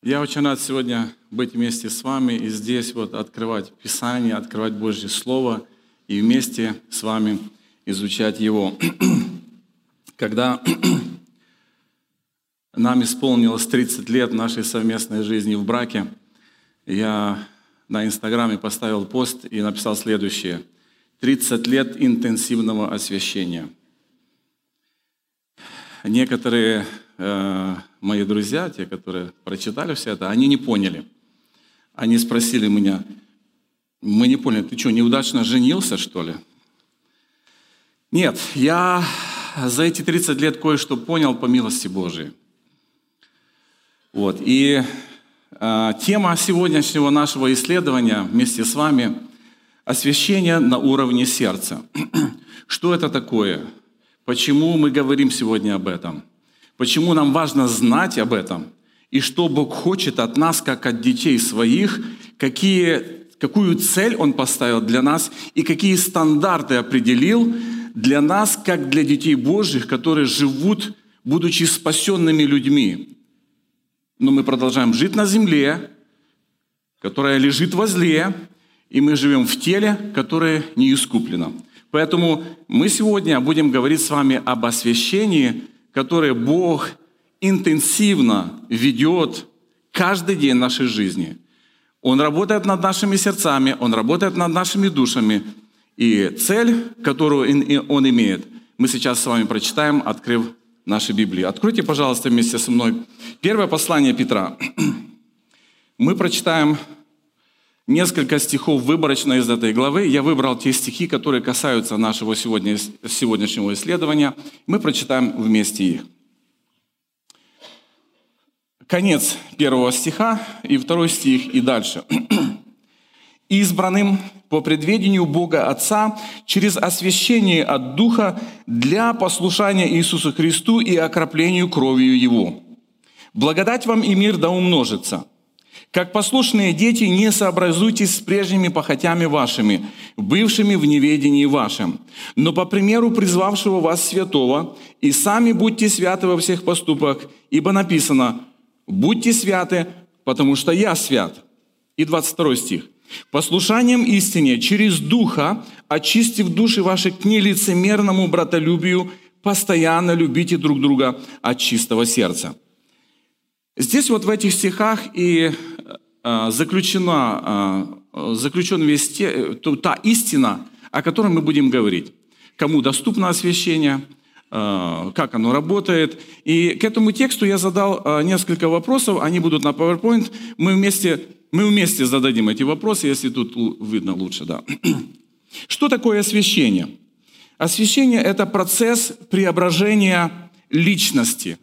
Я очень рад сегодня быть вместе с вами и здесь вот открывать Писание, открывать Божье Слово и вместе с вами изучать его. Когда нам исполнилось 30 лет нашей совместной жизни в браке, я на Инстаграме поставил пост и написал следующее: 30 лет интенсивного освящения. Некоторые мои друзья, те, которые прочитали все это, они не поняли. Они спросили меня: мы не поняли, ты что, неудачно женился, что ли? Нет, я за эти 30 лет кое-что понял по милости Божией. Вот. И тема сегодняшнего нашего исследования вместе с вами – освящение на уровне сердца. Что это такое? Почему мы говорим сегодня об этом? Почему нам важно знать об этом? И что Бог хочет от нас, как от детей своих, какую цель Он поставил для нас и какие стандарты определил для нас, как для детей Божьих, которые живут, будучи спасенными людьми. Но мы продолжаем жить на земле, которая лежит возле, и мы живем в теле, которое не искуплено. Поэтому мы сегодня будем говорить с вами об освящении, которое Бог интенсивно ведет каждый день нашей жизни. Он работает над нашими сердцами, Он работает над нашими душами. И цель, которую Он имеет, мы сейчас с вами прочитаем, открыв наши Библии. Откройте, пожалуйста, вместе со мной первое послание Петра. Мы прочитаем несколько стихов выборочно из этой главы. Я выбрал те стихи, которые касаются нашего сегодняшнего исследования. Мы прочитаем вместе их. Конец первого стиха и второй стих и дальше. «Избранным по предведению Бога Отца через освящение от Духа для послушания Иисусу Христу и окроплению кровью Его. Благодать вам и мир да умножится. Как послушные дети, не сообразуйтесь с прежними похотями вашими, бывшими в неведении вашем, но по примеру призвавшего вас святого, и сами будьте святы во всех поступках, ибо написано: «Будьте святы, потому что я свят». И 22 стих. «Послушанием истине через Духа, очистив души ваши к нелицемерному братолюбию, постоянно любите друг друга от чистого сердца». Здесь вот в этих стихах и заключена та истина, о которой мы будем говорить. Кому доступно освящение, как оно работает. И к этому тексту я задал несколько вопросов, они будут на PowerPoint. Мы вместе зададим эти вопросы, если тут видно лучше. Да. Что такое освящение? Освящение – это процесс преображения личности.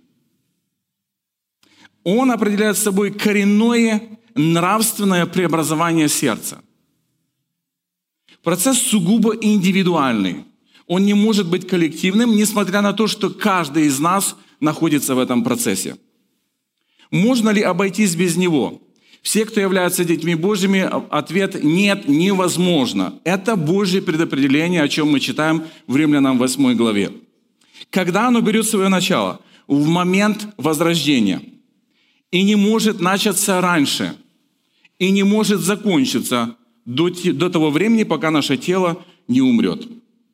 Он определяет собой коренное нравственное преобразование сердца. Процесс сугубо индивидуальный. Он не может быть коллективным, несмотря на то, что каждый из нас находится в этом процессе. Можно ли обойтись без него? Все, кто являются детьми Божьими, ответ – нет, невозможно. Это Божье предопределение, о чем мы читаем в Римлянам 8 главе. Когда оно берет свое начало? В момент возрождения. И не может начаться раньше, и не может закончиться до того времени, пока наше тело не умрет.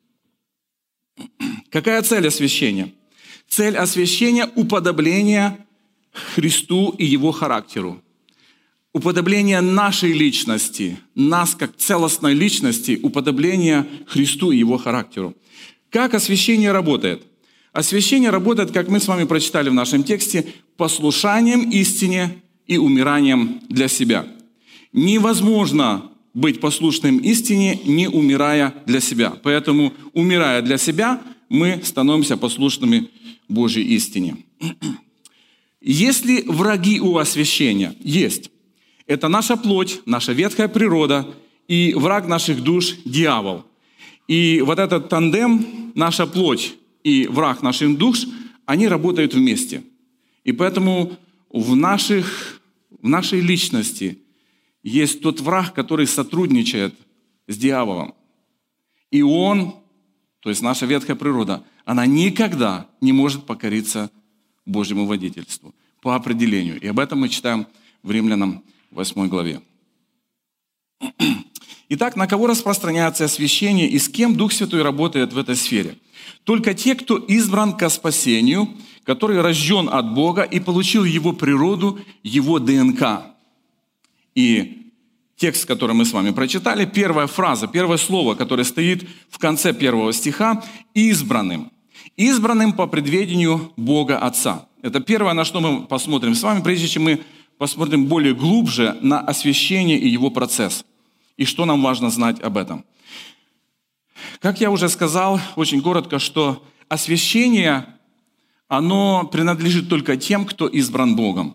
Какая цель освящения? Цель освящения – уподобление Христу и Его характеру. Уподобление нашей личности, нас как целостной личности, уподобление Христу и Его характеру. Как освящение работает? Освящение работает, как мы с вами прочитали в нашем тексте, послушанием истине и умиранием для себя. Невозможно быть послушным истине, не умирая для себя. Поэтому, умирая для себя, мы становимся послушными Божьей истине. Есть ли враги у освящения? Есть. Это наша плоть, наша ветхая природа и враг наших душ – дьявол. И вот этот тандем, наша плоть и враг наших душ, они работают вместе. И поэтому в нашей личности есть тот враг, который сотрудничает с дьяволом. И он, то есть наша ветхая природа, она никогда не может покориться Божьему водительству по определению. И об этом мы читаем в Римлянам 8 главе. Итак, на кого распространяется освящение и с кем Дух Святой работает в этой сфере? Только те, кто избран ко спасению, который рожден от Бога и получил Его природу, Его ДНК. И текст, который мы с вами прочитали, первая фраза, первое слово, которое стоит в конце первого стиха, «избранным». «Избранным по предведению Бога Отца». Это первое, на что мы посмотрим с вами, прежде чем мы посмотрим более глубже на освящение и его процесс. И что нам важно знать об этом. Как я уже сказал, очень коротко, что освящение, оно принадлежит только тем, кто избран Богом.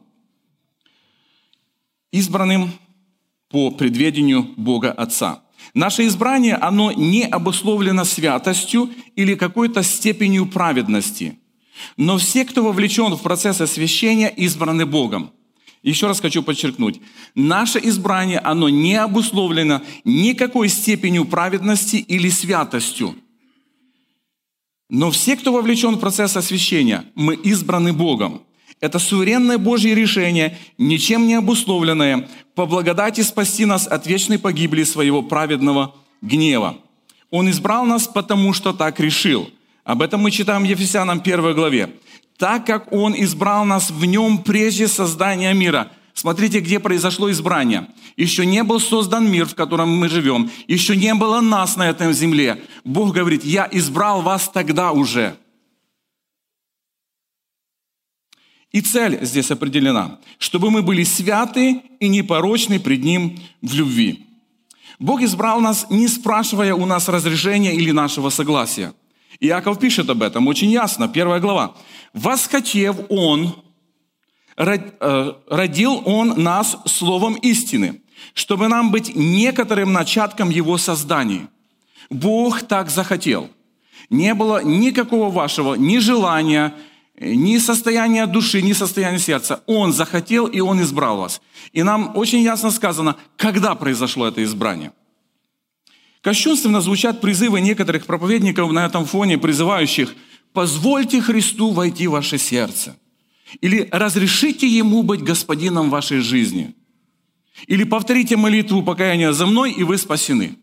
Избранным по предведению Бога Отца. Наше избрание, оно не обусловлено святостью или какой-то степенью праведности. Но все, кто вовлечен в процесс освящения, избраны Богом. Еще раз хочу подчеркнуть. Наше избрание, оно не обусловлено никакой степенью праведности или святостью. Но все, кто вовлечен в процесс освящения, мы избраны Богом. Это суверенное Божье решение, ничем не обусловленное, по благодати спасти нас от вечной погибели своего праведного гнева. Он избрал нас, потому что так решил. Об этом мы читаем в Ефесянам 1 главе. Так как Он избрал нас в Нем прежде создания мира. Смотрите, где произошло избрание. Еще не был создан мир, в котором мы живем. Еще не было нас на этой земле. Бог говорит: «Я избрал вас тогда уже». И цель здесь определена, чтобы мы были святы и непорочны пред Ним в любви. Бог избрал нас, не спрашивая у нас разрешения или нашего согласия. Иаков пишет об этом очень ясно, 1 глава. «Восхотев Он, родил Он нас словом истины, чтобы нам быть некоторым начатком Его создания. Бог так захотел. Не было никакого вашего ни желания, ни состояния души, ни состояния сердца. Он захотел, и Он избрал вас». И нам очень ясно сказано, когда произошло это избрание. Кощунственно звучат призывы некоторых проповедников на этом фоне, призывающих: «Позвольте Христу войти в ваше сердце». Или «Разрешите Ему быть господином вашей жизни». Или «Повторите молитву покаяния за мной, и вы спасены».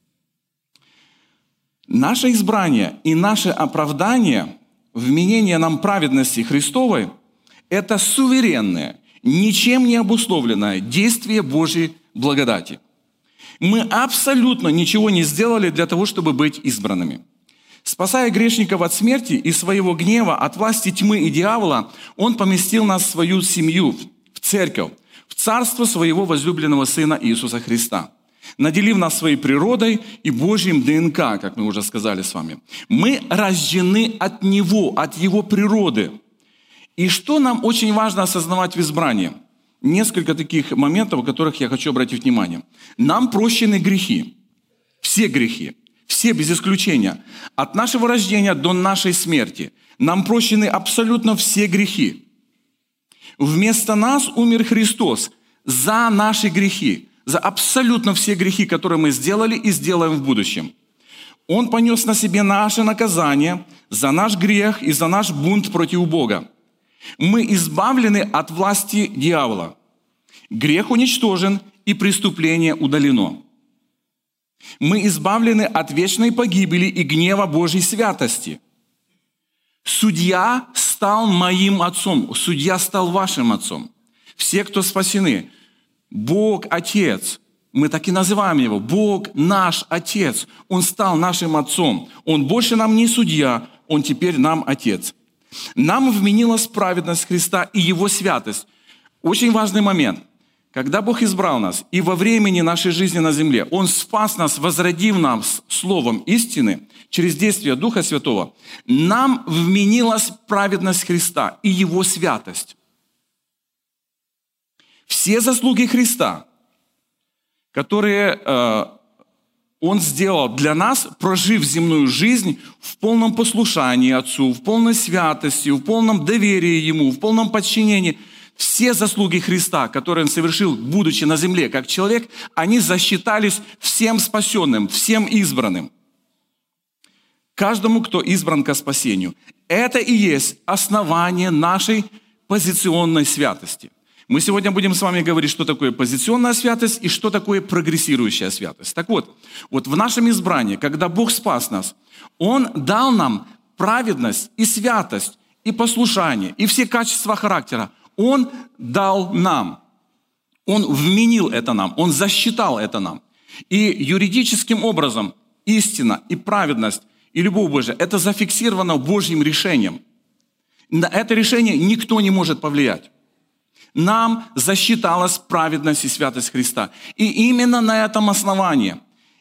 Наше избрание и наше оправдание, вменение нам праведности Христовой – это суверенное, ничем не обусловленное действие Божьей благодати. Мы абсолютно ничего не сделали для того, чтобы быть избранными. Спасая грешников от смерти и своего гнева, от власти тьмы и дьявола, Он поместил нас в свою семью, в церковь, в царство своего возлюбленного Сына Иисуса Христа, наделив нас своей природой и Божьим ДНК, как мы уже сказали с вами. Мы рождены от Него, от Его природы. И что нам очень важно осознавать в избрании? Несколько таких моментов, о которых я хочу обратить внимание. Нам прощены грехи. Все грехи. Все без исключения. От нашего рождения до нашей смерти. Нам прощены абсолютно все грехи. Вместо нас умер Христос за наши грехи. За абсолютно все грехи, которые мы сделали и сделаем в будущем. Он понес на себе наше наказание за наш грех и за наш бунт против Бога. Мы избавлены от власти дьявола. Грех уничтожен и преступление удалено. Мы избавлены от вечной погибели и гнева Божьей святости. Судья стал моим отцом, судья стал вашим отцом. Все, кто спасены. Бог Отец, мы так и называем Его, Бог наш Отец. Он стал нашим отцом. Он больше нам не судья, Он теперь нам Отец. Нам вменилась праведность Христа и Его святость. Очень важный момент. Когда Бог избрал нас и во времени нашей жизни на земле, Он спас нас, возродив нас словом истины через действие Духа Святого, нам вменилась праведность Христа и Его святость. Все заслуги Христа, которые Он сделал для нас, прожив земную жизнь в полном послушании Отцу, в полной святости, в полном доверии Ему, в полном подчинении. Все заслуги Христа, которые Он совершил, будучи на земле как человек, они засчитались всем спасенным, всем избранным. Каждому, кто избран ко спасению. Это и есть основание нашей позиционной святости. Мы сегодня будем с вами говорить, что такое позиционная святость и что такое прогрессирующая святость. Так вот в нашем избрании, когда Бог спас нас, Он дал нам праведность и святость, и послушание, и все качества характера. Он дал нам. Он вменил это нам, Он засчитал это нам. И юридическим образом истина и праведность и любовь Божия – это зафиксировано Божьим решением. На это решение никто не может повлиять. Нам засчиталась праведность и святость Христа. И именно на этом основании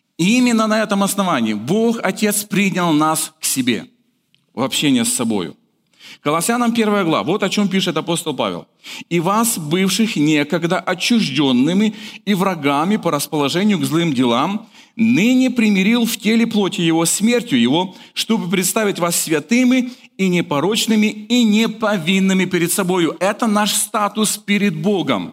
Бог Отец принял нас к себе в общение с собою. Колоссянам 1 глава, вот о чем пишет апостол Павел. «И вас, бывших некогда отчужденными и врагами по расположению к злым делам, ныне примирил в теле плоти Его смертью Его, чтобы представить вас святыми и непорочными и неповинными перед собою». Это наш статус перед Богом,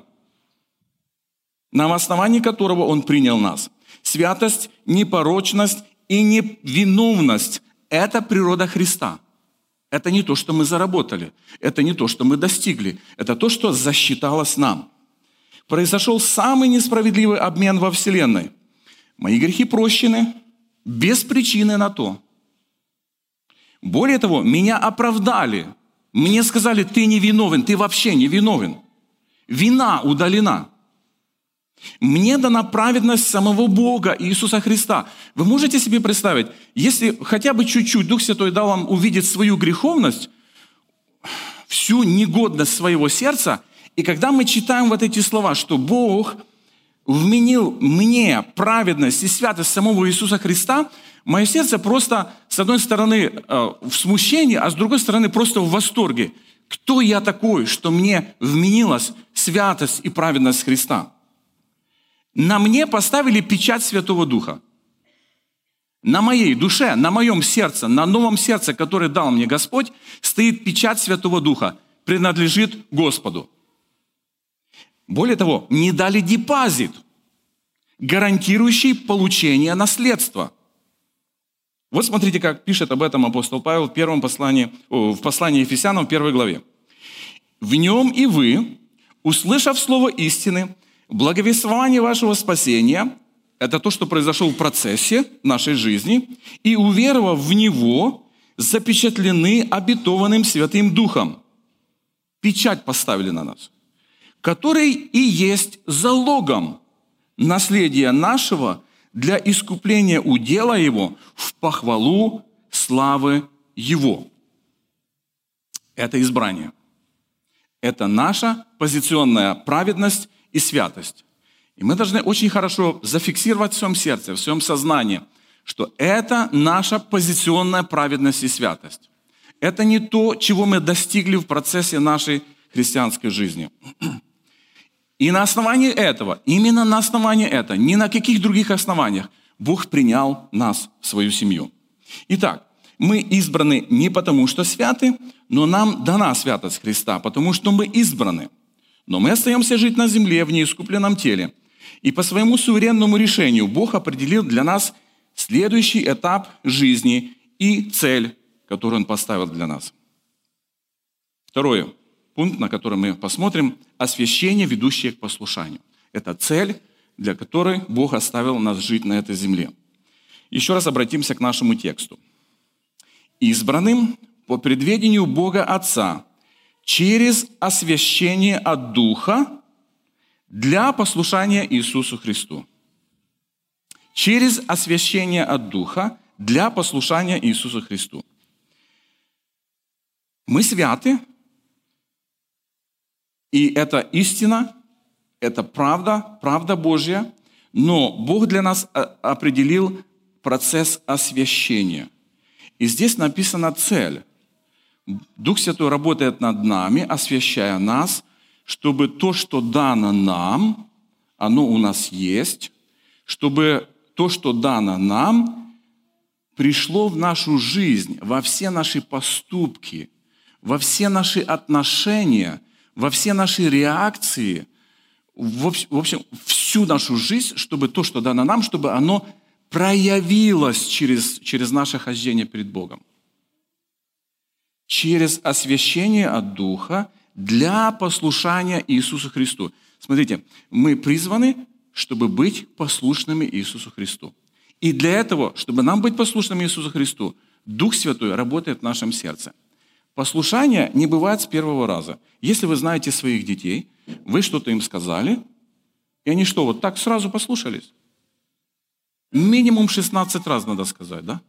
на основании которого Он принял нас. Святость, непорочность и невиновность – это природа Христа. Это не то, что мы заработали, это не то, что мы достигли, это то, что засчиталось нам. Произошел самый несправедливый обмен во Вселенной. Мои грехи прощены без причины на то. Более того, меня оправдали. Мне сказали, ты не виновен, ты вообще не виновен. Вина удалена. Мне дана праведность самого Бога, Иисуса Христа. Вы можете себе представить, если хотя бы чуть-чуть Дух Святой дал вам увидеть свою греховность, всю негодность своего сердца, и когда мы читаем вот эти слова, что Бог вменил мне праведность и святость самого Иисуса Христа, мое сердце просто, с одной стороны, в смущении, а с другой стороны, просто в восторге. Кто я такой, что мне вменилась святость и праведность Христа? На мне поставили печать Святого Духа. На моей душе, на моем сердце, на новом сердце, которое дал мне Господь, стоит печать Святого Духа, принадлежит Господу. Более того, мне дали депозит, гарантирующий получение наследства. Вот смотрите, как пишет об этом апостол Павел в послании Ефесянам, в 1 главе. «В нем и вы, услышав слово истины, благовествование вашего спасения, это то, что произошло в процессе нашей жизни, и, уверовав в Него, запечатлены обетованным Святым Духом». Печать поставили на нас, который и есть залогом наследия нашего для искупления удела Его в похвалу славы Его. Это избрание. Это наша позиционная праведность и святость. И мы должны очень хорошо зафиксировать в своем сердце, в своем сознании, что это наша позиционная праведность и святость. Это не то, чего мы достигли в процессе нашей христианской жизни. И на основании этого, именно на основании этого, ни на каких других основаниях, Бог принял нас в свою семью. Итак, мы избраны не потому, что святы, но нам дана святость Христа, потому что мы избраны. Но мы остаемся жить на земле в неискупленном теле. И по своему суверенному решению Бог определил для нас следующий этап жизни и цель, которую Он поставил для нас. Второй пункт, на который мы посмотрим – освящение, ведущее к послушанию. Это цель, для которой Бог оставил нас жить на этой земле. Еще раз обратимся к нашему тексту. «Избранным по предведению Бога Отца через освящение от Духа для послушания Иисусу Христу». Через освящение от Духа для послушания Иисусу Христу. Мы святы, и это истина, это правда, правда Божья, но Бог для нас определил процесс освящения. И здесь написана цель. Дух Святой работает над нами, освящая нас, чтобы то, что дано нам, оно у нас есть, чтобы то, что дано нам, пришло в нашу жизнь, во все наши поступки, во все наши отношения, во все наши реакции, в общем, всю нашу жизнь, чтобы то, что дано нам, чтобы оно проявилось через наше хождение перед Богом. Через освящение от Духа для послушания Иисусу Христу. Смотрите, мы призваны, чтобы быть послушными Иисусу Христу. И для этого, чтобы нам быть послушными Иисусу Христу, Дух Святой работает в нашем сердце. Послушание не бывает с первого раза. Если вы знаете своих детей, вы что-то им сказали, и они что, вот так сразу послушались? Минимум 16 раз надо сказать, да?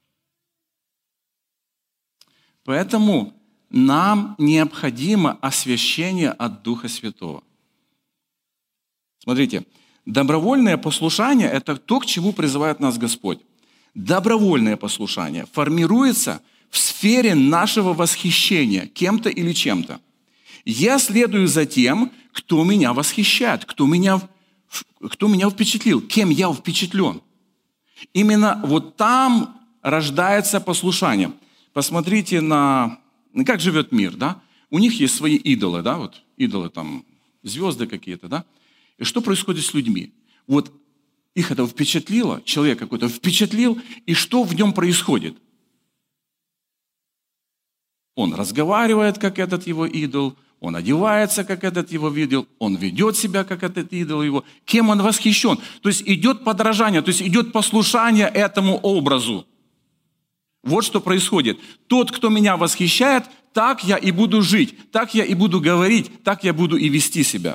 Поэтому нам необходимо освящение от Духа Святого. Смотрите, добровольное послушание – это то, к чему призывает нас Господь. Добровольное послушание формируется в сфере нашего восхищения кем-то или чем-то. Я следую за тем, кто меня восхищает, кто меня впечатлил, кем я впечатлен. Именно вот там рождается послушание. Посмотрите как живет мир, да? У них есть свои идолы, да? Вот идолы там, звезды какие-то, да? И что происходит с людьми? Вот их это впечатлило, человек какой-то впечатлил, и что в нем происходит? Он разговаривает, как этот его идол, он одевается, как этот его идол, он ведет себя, как этот идол его. Кем он восхищен? То есть идет подражание, то есть идет послушание этому образу. Вот что происходит. Тот, кто меня восхищает, так я и буду жить, так я и буду говорить, так я буду и вести себя.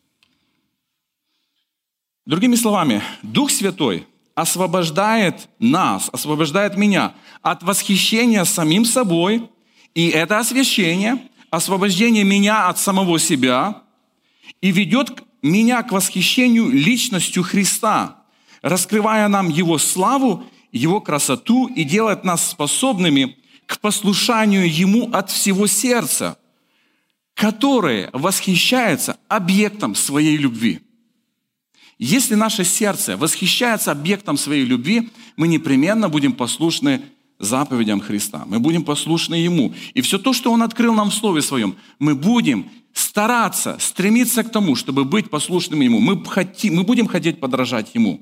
Другими словами, Дух Святой освобождает нас, освобождает меня от восхищения самим собой, и это освящение, освобождение меня от самого себя, и ведет меня к восхищению личностью Христа, раскрывая нам Его славу, Его красоту и делает нас способными к послушанию Ему от всего сердца, которое восхищается объектом своей любви. Если наше сердце восхищается объектом своей любви, мы непременно будем послушны заповедям Христа. Мы будем послушны Ему. И все то, что Он открыл нам в Слове Своем, мы будем стараться, стремиться к тому, чтобы быть послушным Ему. Мы будем хотеть подражать Ему.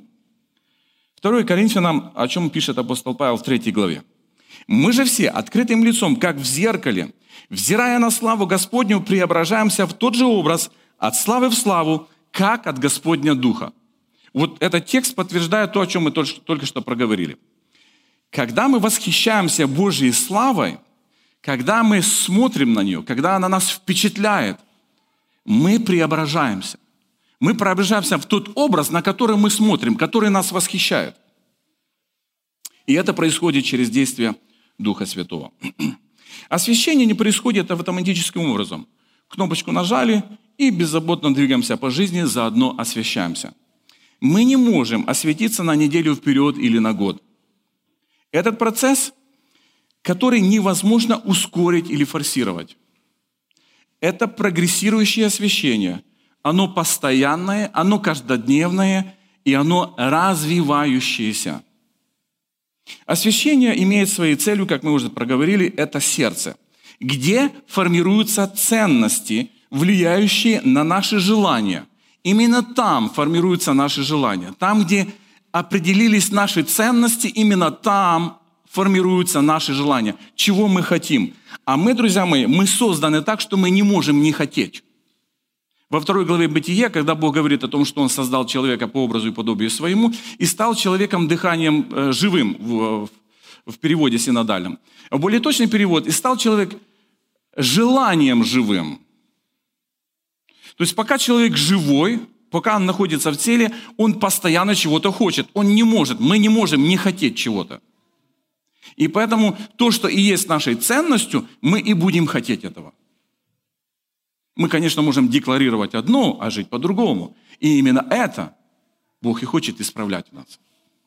2 Коринфянам, о чем пишет апостол Павел в 3 главе. «Мы же все открытым лицом, как в зеркале, взирая на славу Господню, преображаемся в тот же образ, от славы в славу, как от Господня Духа». Вот этот текст подтверждает то, о чем мы только что проговорили. Когда мы восхищаемся Божьей славой, когда мы смотрим на нее, когда она нас впечатляет, мы преображаемся. Мы преображаемся в тот образ, на который мы смотрим, который нас восхищает. И это происходит через действие Духа Святого. Освящение не происходит автоматическим образом. Кнопочку нажали и беззаботно двигаемся по жизни, заодно освящаемся. Мы не можем освятиться на неделю вперед или на год. Этот процесс, который невозможно ускорить или форсировать. Это прогрессирующее освящение. Оно постоянное, оно каждодневное и оно развивающееся. Освящение имеет своей целью, как мы уже проговорили, это сердце, где формируются ценности, влияющие на наши желания. Именно там формируются наши желания. Там, где определились наши ценности, именно там формируются наши желания. Чего мы хотим? А мы, друзья мои, мы созданы так, что мы не можем не хотеть. Во 2 главе Бытия, когда Бог говорит о том, что Он создал человека по образу и подобию своему, и стал человеком дыханием живым в переводе синодальном. А более точный перевод, и стал человек желанием живым. То есть пока человек живой, пока он находится в теле, он постоянно чего-то хочет. Он не может, мы не можем не хотеть чего-то. И поэтому то, что и есть нашей ценностью, мы и будем хотеть этого. Мы, конечно, можем декларировать одно, а жить по-другому. И именно это Бог и хочет исправлять в нас.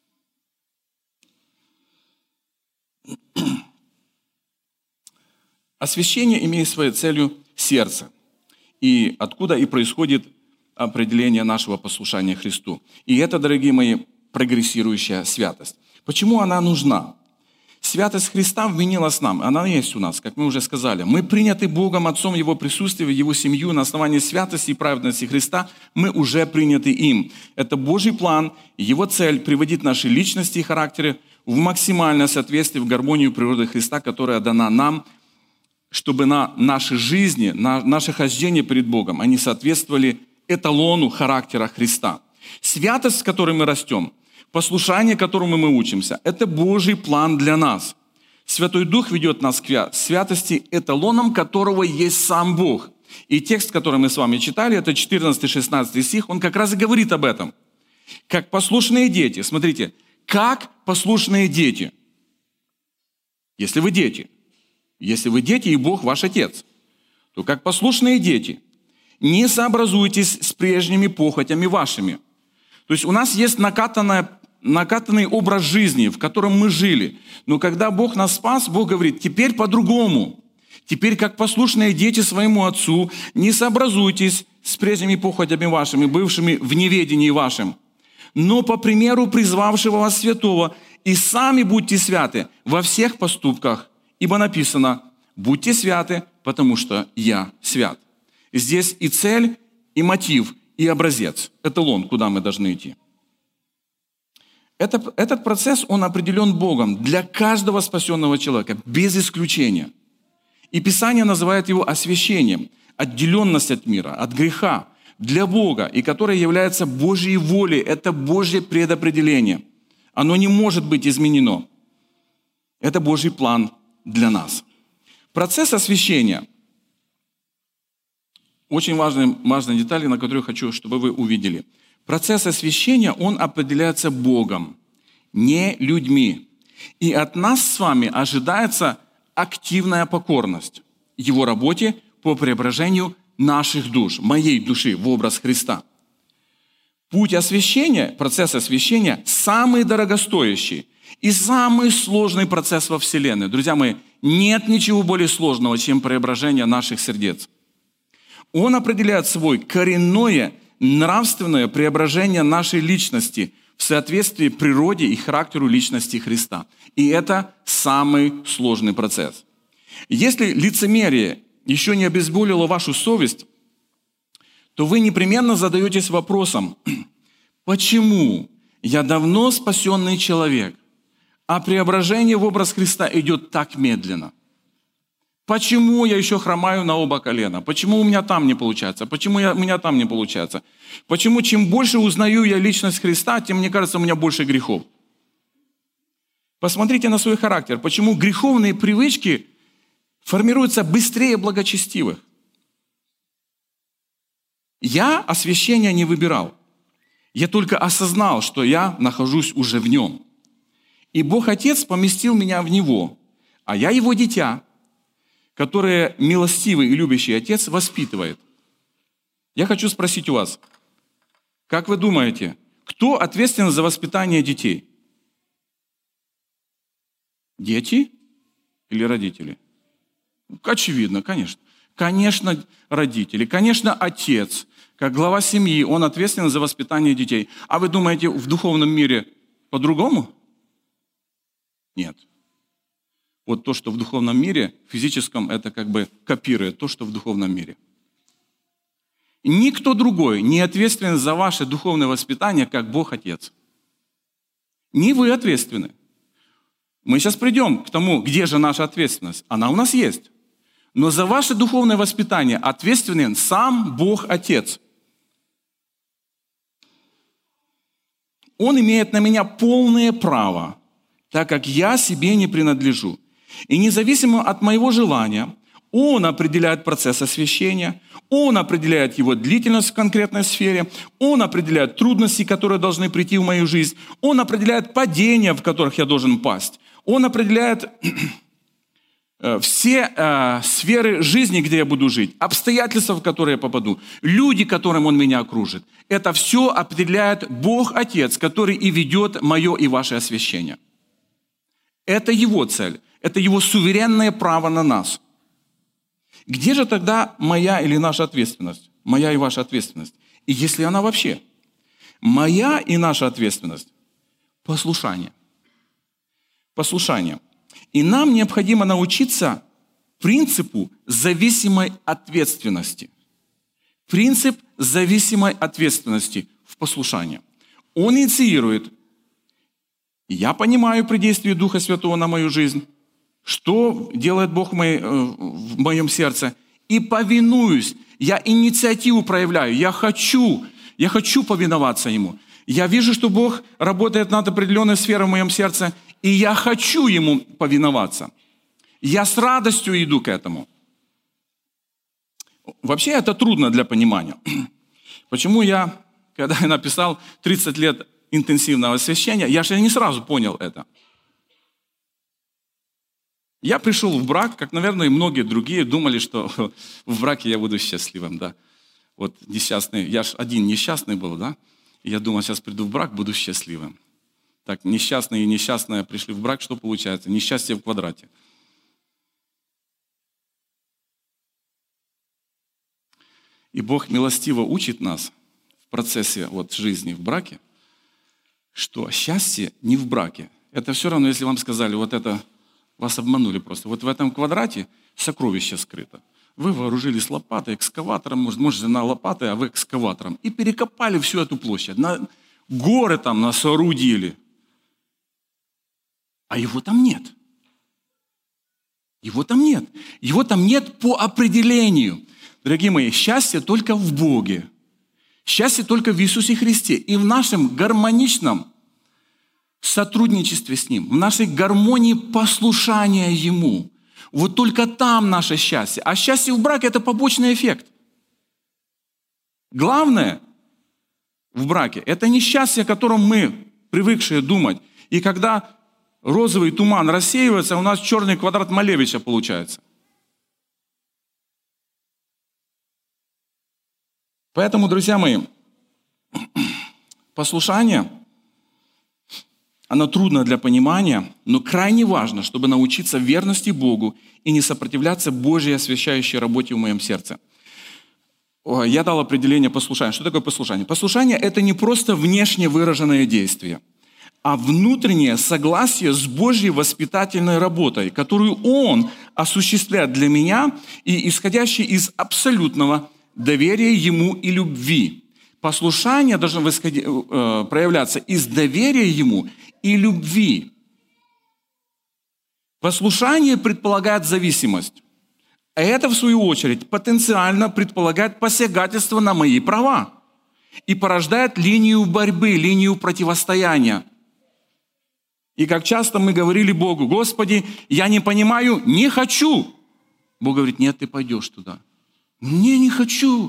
Освящение имеет своей целью сердце. И откуда и происходит определение нашего послушания Христу. И это, дорогие мои, прогрессирующая святость. Почему она нужна? Святость Христа вменилась нам, она есть у нас, как мы уже сказали. Мы приняты Богом, Отцом в Его присутствии, в Его семью, на основании святости и праведности Христа, мы уже приняты им. Это Божий план, Его цель приводить наши личности и характеры в максимальное соответствие, в гармонию природы Христа, которая дана нам, чтобы наши жизни, наше хождение перед Богом, они соответствовали эталону характера Христа. Святость, в которой мы растем, послушание, которому мы учимся, это Божий план для нас. Святой Дух ведет нас к святости, эталоном которого есть сам Бог. И текст, который мы с вами читали, это 14-16 стих, он как раз и говорит об этом. Как послушные дети, смотрите, как послушные дети. Если вы дети и Бог ваш Отец, то как послушные дети, не сообразуйтесь с прежними похотями вашими. То есть у нас есть накатанный образ жизни, в котором мы жили. Но когда Бог нас спас, Бог говорит, теперь по-другому. Теперь, как послушные дети своему Отцу, не сообразуйтесь с прежними похотями вашими, бывшими в неведении вашим. Но по примеру призвавшего вас святого, и сами будьте святы во всех поступках, ибо написано, будьте святы, потому что я свят. Здесь и цель, и мотив, и образец, эталон, куда мы должны идти. Этот процесс, он определен Богом для каждого спасенного человека, без исключения. И Писание называет его освящением, отделенность от мира, от греха, для Бога, и которое является Божьей волей, это Божье предопределение. Оно не может быть изменено. Это Божий план для нас. Процесс освящения. Очень важная деталь, на которую хочу, чтобы вы увидели. Процесс освящения, он определяется Богом, не людьми. И от нас с вами ожидается активная покорность Его работе по преображению наших душ, моей души в образ Христа. Путь освящения, процесс освящения самый дорогостоящий и самый сложный процесс во Вселенной. Друзья мои, нет ничего более сложного, чем преображение наших сердец. Он определяет свой коренное, нравственное преображение нашей личности в соответствии природе и характеру личности Христа. И это самый сложный процесс. Если лицемерие еще не обезболило вашу совесть, то вы непременно задаетесь вопросом, почему я давно спасенный человек, а преображение в образ Христа идет так медленно? Почему я еще хромаю на оба колена? Почему у меня там не получается? Почему у меня там не получается? Почему чем больше узнаю я личность Христа, тем, мне кажется, у меня больше грехов? Посмотрите на свой характер. Почему греховные привычки формируются быстрее благочестивых? Я освящения не выбирал. Я только осознал, что я нахожусь уже в нем. И Бог Отец поместил меня в него, а я его дитя, которое милостивый и любящий Отец воспитывает. Я хочу спросить у вас, как вы думаете, кто ответственен за воспитание детей? Дети или родители? Очевидно, конечно. Конечно, родители. Конечно, отец. Как глава семьи, он ответственен за воспитание детей. А вы думаете, в духовном мире по-другому? Нет. Вот то, что в духовном мире, в физическом, это как бы копирует то, что в духовном мире. Никто другой не ответственен за ваше духовное воспитание, как Бог Отец. Не вы ответственны. Мы сейчас придем к тому, где же наша ответственность. Она у нас есть. Но за ваше духовное воспитание ответственен сам Бог Отец. Он имеет на меня полное право, так как я себе не принадлежу. И независимо от моего желания, Он определяет процесс освящения, Он определяет его длительность в конкретной сфере, Он определяет трудности, которые должны прийти в мою жизнь, Он определяет падения, в которых я должен пасть, Он определяет все сферы жизни, где я буду жить, обстоятельства, в которые я попаду, люди, которым Он меня окружит. Это все определяет Бог Отец, который и ведет мое и ваше освящение. Это Его цель, это Его суверенное право на нас. Где же тогда моя или наша ответственность? Моя и ваша ответственность. И если она вообще? Моя и наша ответственность – послушание. Послушание. И нам необходимо научиться принципу зависимой ответственности. Принцип зависимой ответственности в послушании. Он инициирует. Я понимаю при действии Духа Святого на мою жизнь. Что делает Бог в моем сердце? И повинуюсь. Я инициативу проявляю. Я хочу повиноваться Ему. Я вижу, что Бог работает над определенной сферой в моем сердце, и я хочу Ему повиноваться. Я с радостью иду к этому. Вообще это трудно для понимания. Почему когда я написал 30 лет интенсивного освящения, я же не сразу понял это. Я пришел в брак, как, наверное, и многие другие думали, что в браке я буду счастливым, да. Вот несчастный, я же один несчастный был, да. И я думал, сейчас приду в брак, буду счастливым. Так, несчастные и несчастная пришли в брак, что получается? Несчастье в квадрате. И Бог милостиво учит нас в процессе жизни в браке, что счастье не в браке. Это все равно, если вам сказали, вот это вас обманули просто. Вот в этом квадрате сокровище скрыто. Вы вооружились лопатой, экскаватором, может, на лопатой, а вы экскаватором. И перекопали всю эту площадь. Горы там нас соорудили. А его там нет. Его там нет. Его там нет по определению. Дорогие мои, счастье только в Боге. Счастье только в Иисусе Христе. И в нашем гармоничном сотрудничестве с Ним, в нашей гармонии послушания Ему. Вот только там наше счастье. А счастье в браке – это побочный эффект. Главное в браке – это не счастье, о котором мы привыкшие думать. И когда розовый туман рассеивается, у нас черный квадрат Малевича получается. Поэтому, друзья мои, послушание, оно трудно для понимания, но крайне важно, чтобы научиться верности Богу и не сопротивляться Божьей освящающей работе в моем сердце. Я дал определение послушания. Что такое послушание? Послушание – это не просто внешне выраженное действие, а внутреннее согласие с Божьей воспитательной работой, которую Он осуществляет для меня и исходящей из абсолютного доверия Ему и любви. Послушание должно проявляться из доверия Ему и любви. Послушание предполагает зависимость. А это, в свою очередь, потенциально предполагает посягательство на мои права и порождает линию борьбы, линию противостояния. И как часто мы говорили Богу: «Господи, я не понимаю, не хочу». Бог говорит: «Нет, ты пойдешь туда». «Не хочу».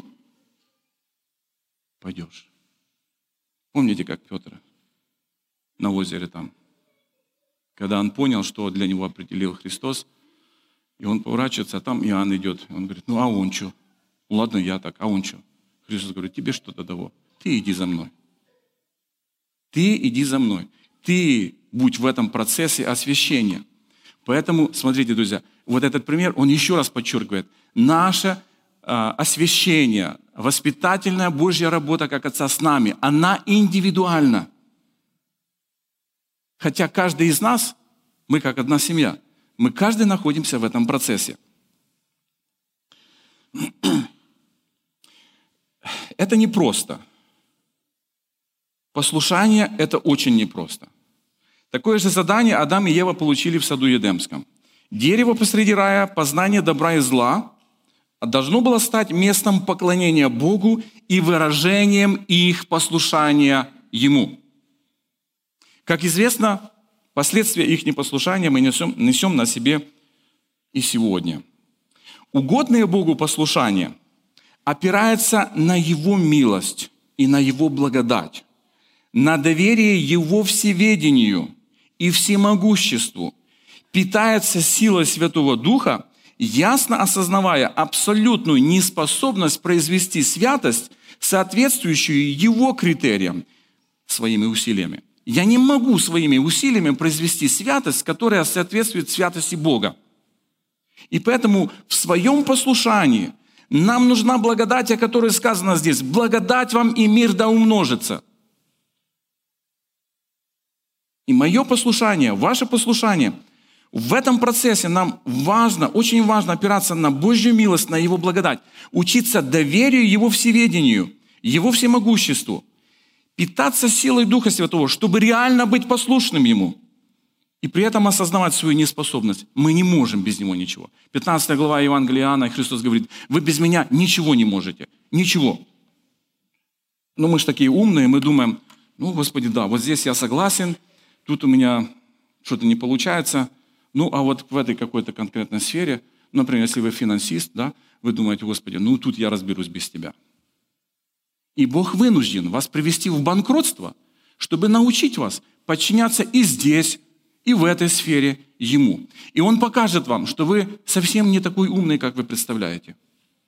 Пойдешь. Помните, как Петр на озере там, когда он понял, что для него определил Христос, и он поворачивается, а там Иоанн идет. Он говорит: а он что? Ладно, я так, а он что? Христос говорит: тебе что до того? Ты иди за мной. Ты иди за мной. Ты будь в этом процессе освящения. Поэтому, смотрите, друзья, вот этот пример, он еще раз подчеркивает, наше освящение, воспитательная Божья работа, как Отца с нами, она индивидуальна. Хотя каждый из нас, мы как одна семья, мы каждый находимся в этом процессе. Это непросто. Послушание – это очень непросто. Такое же задание Адам и Ева получили в саду Едемском. Дерево посреди рая, познание добра и зла, должно было стать местом поклонения Богу и выражением их послушания Ему. Как известно, последствия их непослушания мы несем на себе и сегодня. Угодное Богу послушание опирается на Его милость и на Его благодать, на доверие Его всеведению и всемогуществу, питается силой Святого Духа, ясно осознавая абсолютную неспособность произвести святость, соответствующую Его критериям, своими усилиями. Я не могу своими усилиями произвести святость, которая соответствует святости Бога. И поэтому в своем послушании нам нужна благодать, о которой сказано здесь: «Благодать вам и мир да умножится». И мое послушание, ваше послушание, в этом процессе нам важно, очень важно опираться на Божью милость, на Его благодать, учиться доверию Его всеведению, Его всемогуществу, питаться силой Духа Святого, чтобы реально быть послушным Ему. И и при этом осознавать свою неспособность. Мы не можем без Него ничего. 15 глава Евангелия Иоанна, Христос говорит: вы без меня ничего не можете. Ничего. Но мы же такие умные, мы думаем: ну, Господи, да, вот здесь я согласен, тут у меня что-то не получается. Ну, а вот в этой какой-то конкретной сфере, например, если вы финансист, да, вы думаете: Господи, ну тут я разберусь без Тебя. И Бог вынужден вас привести в банкротство, чтобы научить вас подчиняться и здесь, и в этой сфере Ему. И Он покажет вам, что вы совсем не такой умный, как вы представляете.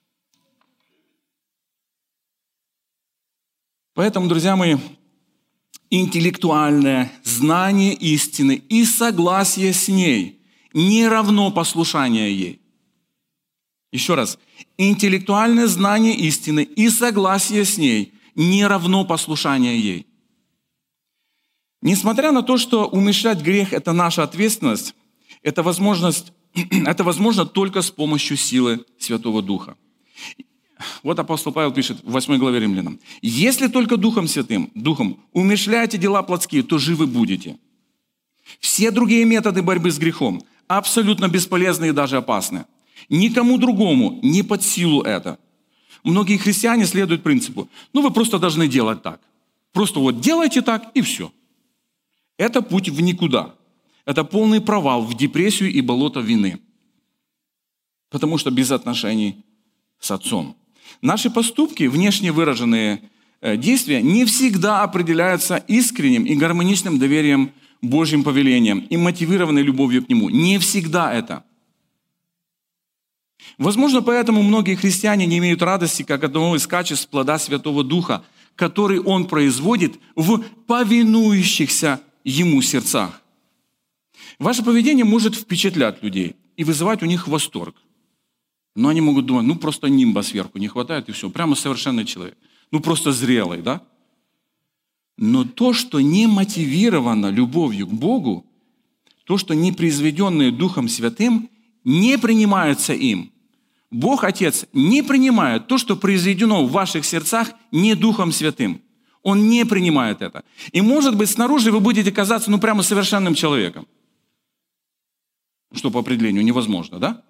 Поэтому, друзья мои, интеллектуальное знание истины и согласие с ней не равно послушанию ей. Еще раз. Интеллектуальное знание истины и согласие с ней не равно послушанию ей. Несмотря на то, что умышлять грех – это наша ответственность, это возможно только с помощью силы Святого Духа. Вот апостол Павел пишет в 8 главе Римлянам: «Если только Духом Святым, Духом, умерщвляете дела плотские, то живы будете. Все другие методы борьбы с грехом абсолютно бесполезны и даже опасны. Никому другому не под силу это». Многие христиане следуют принципу: ну вы просто должны делать так. Просто вот делайте так и все. Это путь в никуда. Это полный провал в депрессию и болото вины. Потому что без отношений с Отцом. Наши поступки, внешне выраженные действия, не всегда определяются искренним и гармоничным доверием Божьим повелениям и мотивированной любовью к Нему. Не всегда это. Возможно, поэтому многие христиане не имеют радости, как одного из качеств плода Святого Духа, который Он производит в повинующихся Ему сердцах. Ваше поведение может впечатлять людей и вызывать у них восторг. Но они могут думать: ну просто нимба сверху не хватает и все, прямо совершенный человек. Ну просто зрелый, да? Но то, что не мотивировано любовью к Богу, то, что не произведенное Духом Святым, не принимается им. Бог Отец не принимает то, что произведено в ваших сердцах не Духом Святым. Он не принимает это. И может быть снаружи вы будете казаться прямо совершенным человеком. Что по определению невозможно, да?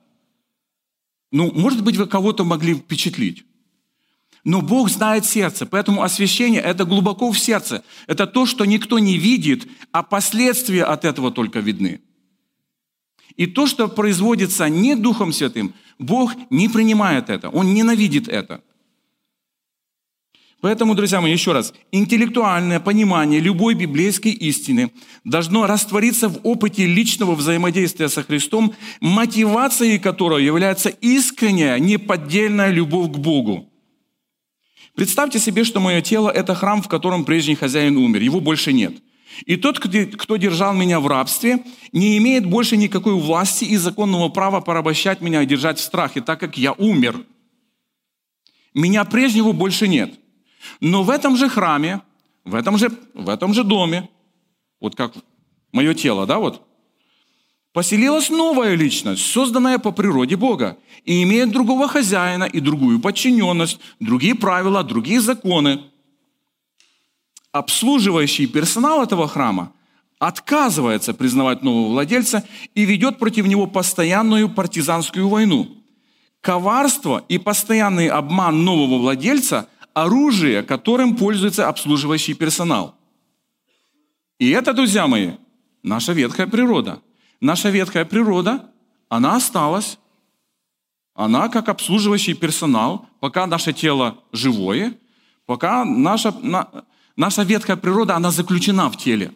Может быть, вы кого-то могли впечатлить. Но Бог знает сердце, поэтому освящение – это глубоко в сердце. Это то, что никто не видит, а последствия от этого только видны. И то, что производится не Духом Святым, Бог не принимает это, Он ненавидит это. Поэтому, друзья мои, еще раз, интеллектуальное понимание любой библейской истины должно раствориться в опыте личного взаимодействия со Христом, мотивацией которого является искренняя, неподдельная любовь к Богу. Представьте себе, что мое тело – это храм, в котором прежний хозяин умер, его больше нет. И тот, кто держал меня в рабстве, не имеет больше никакой власти и законного права порабощать меня и держать в страхе, так как я умер. Меня прежнего больше нет. Но в этом же храме, в этом же доме, вот как мое тело, да, вот, поселилась новая личность, созданная по природе Бога, и имеет другого хозяина и другую подчиненность, другие правила, другие законы. Обслуживающий персонал этого храма отказывается признавать нового владельца и ведет против него постоянную партизанскую войну. Коварство и постоянный обман нового владельца – оружие, которым пользуется обслуживающий персонал. И это, друзья мои, наша ветхая природа. Наша ветхая природа, она осталась. Она как обслуживающий персонал, пока наше тело живое, пока наша ветхая природа, она заключена в теле.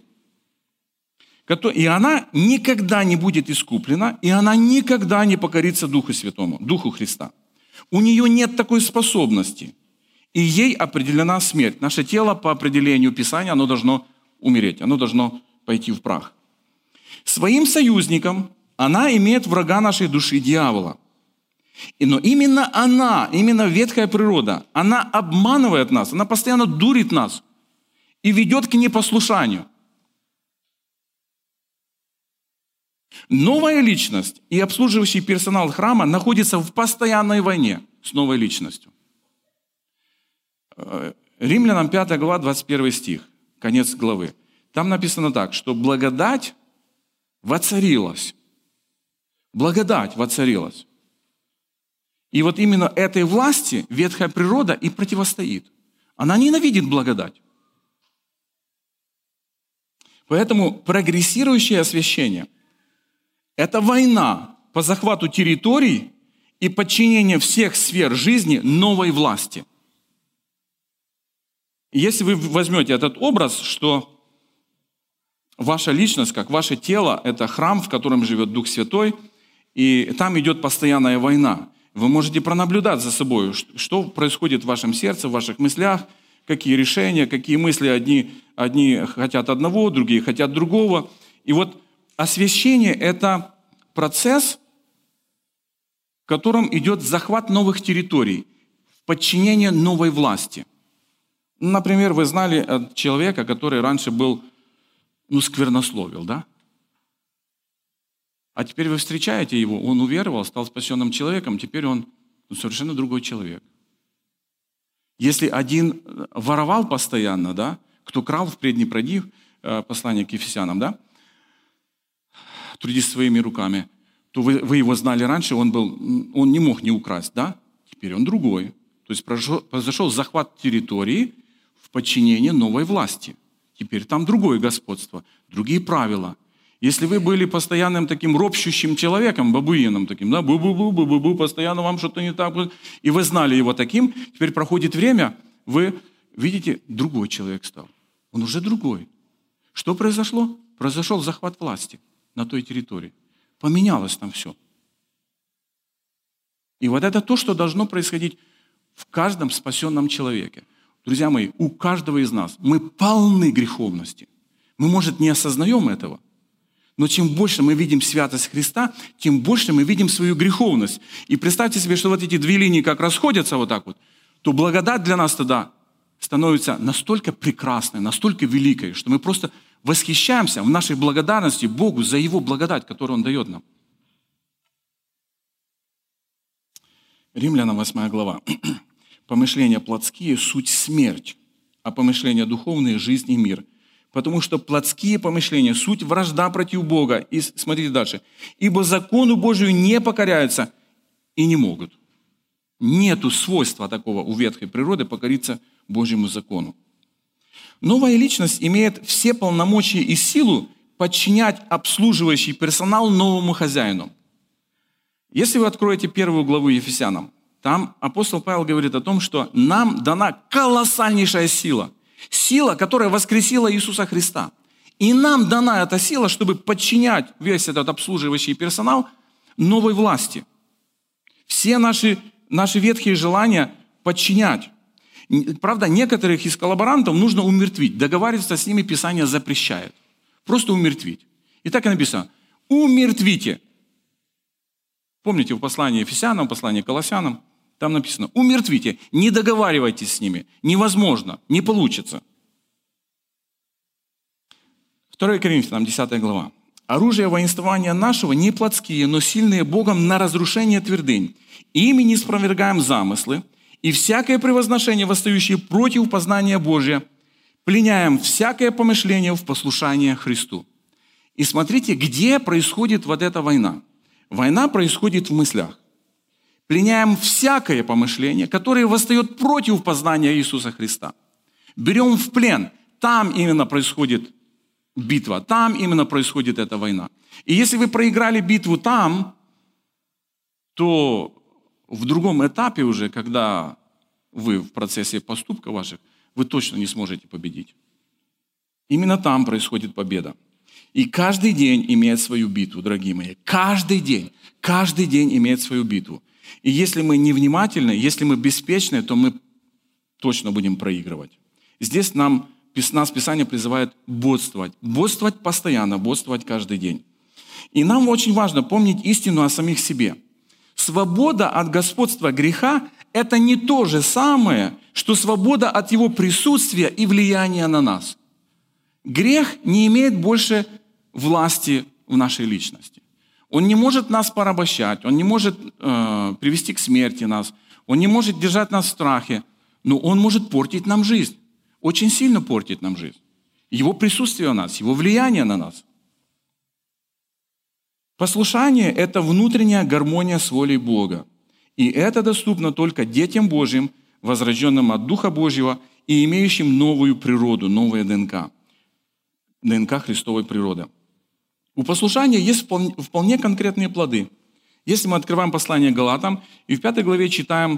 И она никогда не будет искуплена, и она никогда не покорится Духу Святому, Духу Христа. У нее нет такой способности. И ей определена смерть. Наше тело по определению Писания, оно должно умереть, оно должно пойти в прах. Своим союзником она имеет врага нашей души, дьявола. Но именно ветхая природа, она обманывает нас, она постоянно дурит нас и ведет к непослушанию. Новая личность и обслуживающий персонал храма находятся в постоянной войне с новой личностью. Римлянам 5 глава, 21 стих, конец главы. Там написано так, что благодать воцарилась. Благодать воцарилась. И вот именно этой власти ветхая природа и противостоит. Она ненавидит благодать. Поэтому прогрессирующее освящение – это война по захвату территорий и подчинение всех сфер жизни новой власти. Если вы возьмете этот образ, что ваша личность, как ваше тело, это храм, в котором живет Дух Святой, и там идет постоянная война. Вы можете пронаблюдать за собой, что происходит в вашем сердце, в ваших мыслях, какие решения, какие мысли одни хотят одного, другие хотят другого. И вот освящение – это процесс, в котором идет захват новых территорий, подчинение новой власти. Например, вы знали человека, который раньше был, сквернословил, да? А теперь вы встречаете его, он уверовал, стал спасенным человеком, теперь он совершенно другой человек. Если один воровал постоянно, да, кто крал впредь не проди, послание к Ефесянам, да, трудись своими руками, то вы его знали раньше, он не мог не украсть, да, теперь он другой. То есть произошел захват территории в подчинении новой власти. Теперь там другое господство, другие правила. Если вы были постоянным таким ропщущим человеком, бабуином таким, да, бу-бу-бу-бу-бу, постоянно вам что-то не так, и вы знали его таким, теперь проходит время, вы видите, другой человек стал. Он уже другой. Что произошло? Произошел захват власти на той территории. Поменялось там все. И вот это то, что должно происходить в каждом спасенном человеке. Друзья мои, у каждого из нас мы полны греховности. Мы, может, не осознаем этого, но чем больше мы видим святость Христа, тем больше мы видим свою греховность. И представьте себе, что вот эти две линии как расходятся вот так вот, то благодать для нас тогда становится настолько прекрасной, настолько великой, что мы просто восхищаемся в нашей благодарности Богу за Его благодать, которую Он дает нам. Римлянам 8 глава. Помышления плотские – суть смерть, а помышления духовные – жизнь и мир. Потому что плотские помышления – суть вражда против Бога. И смотрите дальше. «Ибо закону Божию не покоряются и не могут». Нету свойства такого у ветхой природы покориться Божьему закону. Новая личность имеет все полномочия и силу подчинять обслуживающий персонал новому хозяину. Если вы откроете 1 главу Ефесянам, там апостол Павел говорит о том, что нам дана колоссальнейшая сила. Сила, которая воскресила Иисуса Христа. И нам дана эта сила, чтобы подчинять весь этот обслуживающий персонал новой власти. Все наши ветхие желания подчинять. Правда, некоторых из коллаборантов нужно умертвить. Договариваться с ними Писание запрещает. Просто умертвить. И так и написано. Умертвите. Помните в послании Ефесянам, в послании Колоссянам, там написано, умертвите, не договаривайтесь с ними. Невозможно, не получится. 2 Коринфянам, 10 глава. Оружие воинствования нашего не плотские, но сильные Богом на разрушение твердынь. Ими не спровергаем замыслы, и всякое превозношение, восстающее против познания Божия, пленяем всякое помышление в послушание Христу. И смотрите, где происходит вот эта война. Война происходит в мыслях. Пленяем всякое помышление, которое восстает против познания Иисуса Христа. Берем в плен. Там именно происходит битва. Там именно происходит эта война. И если вы проиграли битву там, то в другом этапе уже, когда вы в процессе поступка ваших, вы точно не сможете победить. Именно там происходит победа. И каждый день имеет свою битву, дорогие мои. Каждый день имеет свою битву. И если мы невнимательны, если мы беспечны, то мы точно будем проигрывать. Здесь нас Писание призывает бодствовать. Бодствовать постоянно, бодствовать каждый день. И нам очень важно помнить истину о самих себе. Свобода от господства греха – это не то же самое, что свобода от его присутствия и влияния на нас. Грех не имеет больше власти в нашей личности. Он не может нас порабощать, он не может привести к смерти нас, он не может держать нас в страхе, но он может портить нам жизнь, очень сильно портить нам жизнь. Его присутствие у нас, его влияние на нас. Послушание – это внутренняя гармония с волей Бога. И это доступно только детям Божьим, возрожденным от Духа Божьего и имеющим новую природу, новое ДНК. ДНК Христовой природы. У послушания есть вполне конкретные плоды. Если мы открываем послание к Галатам и в 5 главе читаем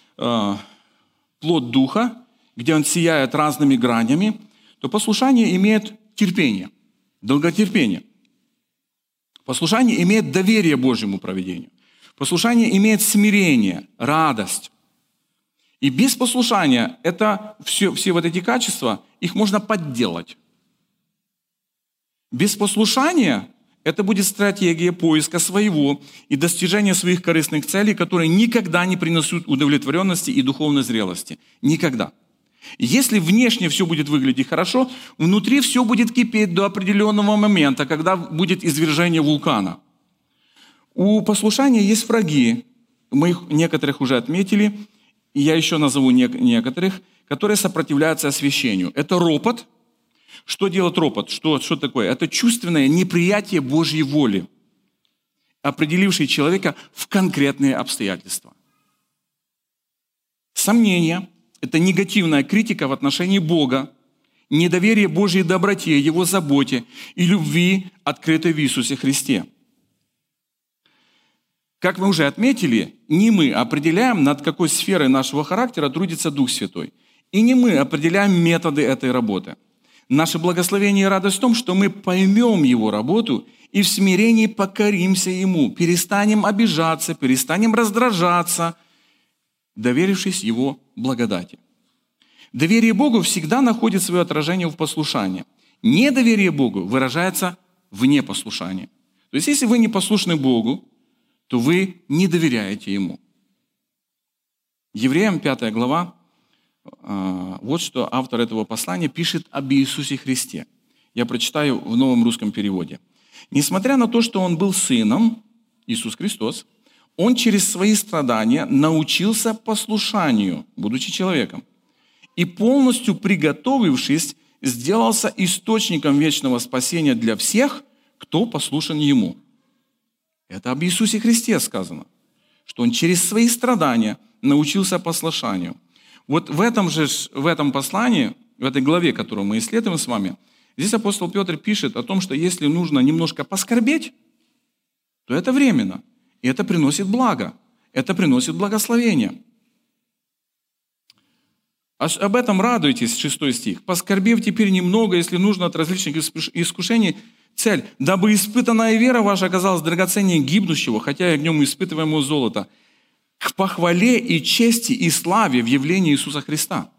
плод Духа, где он сияет разными гранями, то послушание имеет терпение, долготерпение. Послушание имеет доверие Божьему провидению. Послушание имеет смирение, радость. И без послушания все вот эти качества, их можно подделать. Без послушания это будет стратегия поиска своего и достижения своих корыстных целей, которые никогда не принесут удовлетворенности и духовной зрелости. Никогда. Если внешне все будет выглядеть хорошо, внутри все будет кипеть до определенного момента, когда будет извержение вулкана. У послушания есть враги. Мы их некоторых уже отметили, и я еще назову некоторых, которые сопротивляются освящению. Это ропот. Что делает ропот? Что такое? Это чувственное неприятие Божьей воли, определившей человека в конкретные обстоятельства. Сомнение – это негативная критика в отношении Бога, недоверие Божьей доброте, Его заботе и любви, открытой в Иисусе Христе. Как мы уже отметили, не мы определяем, над какой сферой нашего характера трудится Дух Святой. И не мы определяем методы этой работы. Наше благословение и радость в том, что мы поймем Его работу и в смирении покоримся Ему, перестанем обижаться, перестанем раздражаться, доверившись Его благодати. Доверие Богу всегда находит свое отражение в послушании. Недоверие Богу выражается в непослушании. То есть, если вы не послушны Богу, то вы не доверяете Ему. Евреям 5 глава, вот что автор этого послания пишет об Иисусе Христе. Я прочитаю в новом русском переводе. «Несмотря на то, что Он был Сыном, Иисус Христос, Он через свои страдания научился послушанию, будучи человеком, и полностью приготовившись, сделался источником вечного спасения для всех, кто послушен Ему». Это об Иисусе Христе сказано, что Он через свои страдания научился послушанию. Вот в этом послании, в этой главе, которую мы исследуем с вами, здесь апостол Петр пишет о том, что если нужно немножко поскорбеть, то это временно, и это приносит благо, это приносит благословение. Об этом радуйтесь, 6 стих. «Поскорбев теперь немного, если нужно, от различных искушений, цель, дабы испытанная вера ваша оказалась драгоценнее гибнущего, хотя и огнем испытываемого золота, к похвале и чести и славе в явлении Иисуса Христа».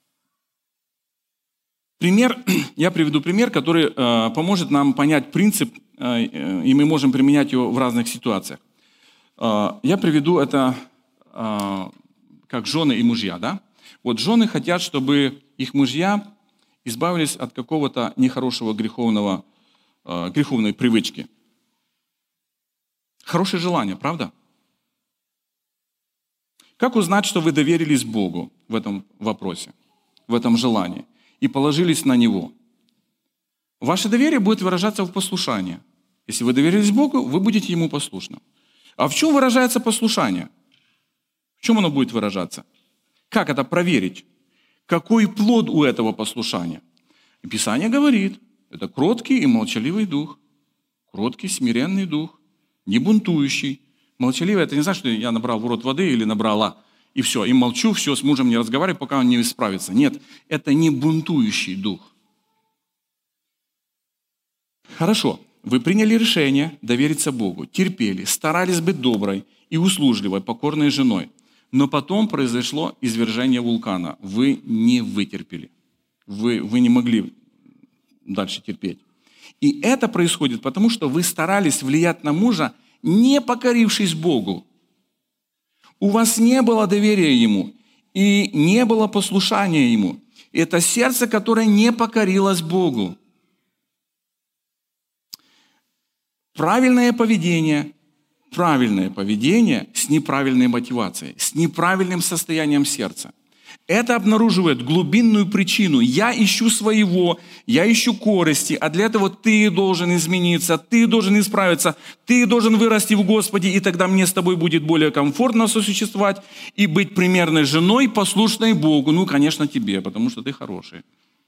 Я приведу пример, который поможет нам понять принцип, и мы можем применять его в разных ситуациях. Я приведу это как жены и мужья. Да? Вот жены хотят, чтобы их мужья избавились от какого-то нехорошего греховной привычки. Хорошее желание, правда? Как узнать, что вы доверились Богу в этом вопросе, в этом желании, и положились на Него? Ваше доверие будет выражаться в послушании. Если вы доверились Богу, вы будете Ему послушны. А в чем выражается послушание? В чем оно будет выражаться? Как это проверить? Какой плод у этого послушания? И Писание говорит, это кроткий и молчаливый дух. Кроткий, смиренный дух, не бунтующий. Молчаливый, это не значит, что я набрал в рот воды или набрала, и все, и молчу, все, с мужем не разговариваю, пока он не исправится. Нет, это не бунтующий дух. Хорошо, вы приняли решение довериться Богу, терпели, старались быть доброй и услужливой, покорной женой. Но потом произошло извержение вулкана. Вы не вытерпели. Вы не могли дальше терпеть. И это происходит потому, что вы старались влиять на мужа, не покорившись Богу. У вас не было доверия Ему и не было послушания Ему. Это сердце, которое не покорилось Богу. Правильное поведение с неправильной мотивацией, с неправильным состоянием сердца. Это обнаруживает глубинную причину. Я ищу своего, я ищу корысти, а для этого ты должен измениться, ты должен исправиться, ты должен вырасти в Господе, и тогда мне с тобой будет более комфортно сосуществовать и быть примерной женой, послушной Богу. Ну, конечно, тебе, потому что ты хороший.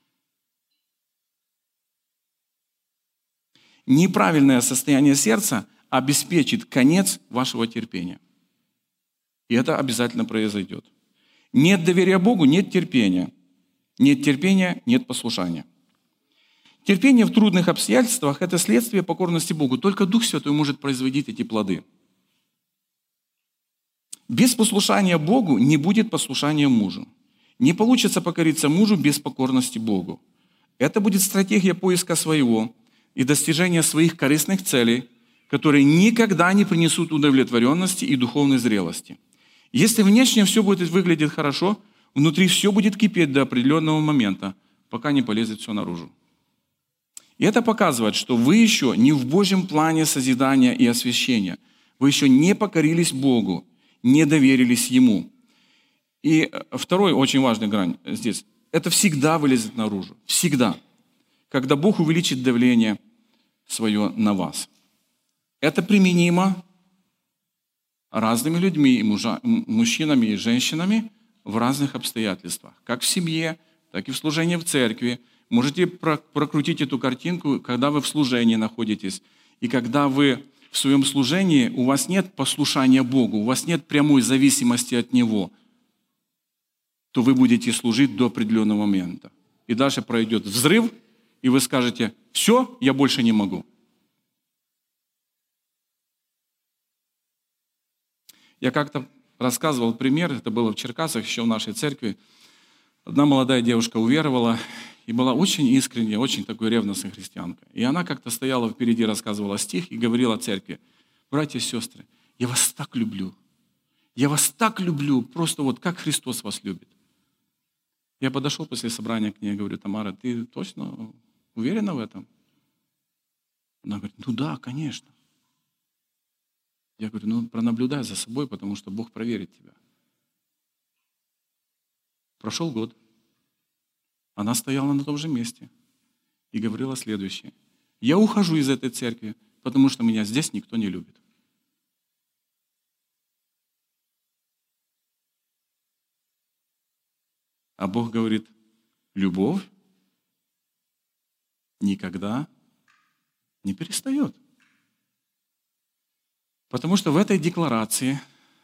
Неправильное состояние сердца обеспечит конец вашего терпения. И это обязательно произойдет. Нет доверия Богу, нет терпения. Нет терпения, нет послушания. Терпение в трудных обстоятельствах – это следствие покорности Богу. Только Дух Святой может производить эти плоды. Без послушания Богу не будет послушания мужу. Не получится покориться мужу без покорности Богу. Это будет стратегия поиска своего и достижения своих корыстных целей, которые никогда не принесут удовлетворенности и духовной зрелости. Если внешне все будет выглядеть хорошо, внутри все будет кипеть до определенного момента, пока не полезет все наружу. И это показывает, что вы еще не в Божьем плане созидания и освящения. Вы еще не покорились Богу, не доверились Ему. И второй очень важный грань здесь. Это всегда вылезет наружу. Всегда. Когда Бог увеличит давление свое на вас. Это применимо разными людьми, и мужчинами и женщинами в разных обстоятельствах. Как в семье, так и в служении в церкви. Можете прокрутить эту картинку, когда вы в служении находитесь. И когда вы в своем служении, у вас нет послушания Богу, у вас нет прямой зависимости от Него, то вы будете служить до определенного момента. И дальше пройдет взрыв, и вы скажете: все, я больше не могу. Я как-то рассказывал пример, это было в Черкасах, еще в нашей церкви. Одна молодая девушка уверовала и была очень искренняя, очень такой ревностной христианкой. И она как-то стояла впереди, рассказывала стих и говорила церкви: братья и сестры, я вас так люблю. Я вас так люблю, просто вот как Христос вас любит. Я подошел после собрания к ней и говорю: Тамара, ты точно уверена в этом? Она говорит: ну да, конечно. Я говорю: ну пронаблюдай за собой, потому что Бог проверит тебя. Прошел год. Она стояла на том же месте и говорила следующее: я ухожу из этой церкви, потому что меня здесь никто не любит. А Бог говорит: любовь никогда не перестает. Потому что в этой декларации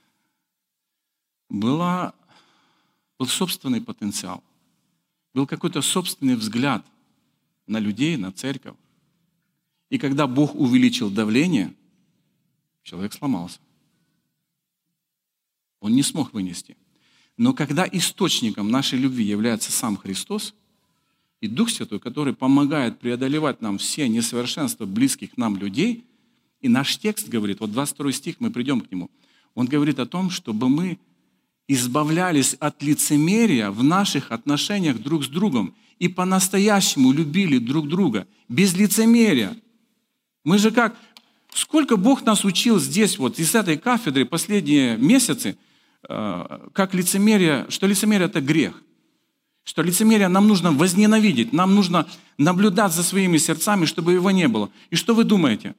был собственный потенциал, был какой-то собственный взгляд на людей, на церковь. И когда Бог увеличил давление, человек сломался. Он не смог вынести. Но когда источником нашей любви является сам Христос и Дух Святой, который помогает преодолевать нам все несовершенства близких нам людей, и наш текст говорит, вот 22 стих, мы придем к нему, он говорит о том, чтобы мы избавлялись от лицемерия в наших отношениях друг с другом и по-настоящему любили друг друга, без лицемерия. Мы же как, сколько Бог нас учил здесь, вот из этой кафедры последние месяцы, как лицемерие, что лицемерие – это грех, что лицемерие нам нужно возненавидеть, нам нужно наблюдать за своими сердцами, чтобы его не было. И что вы думаете?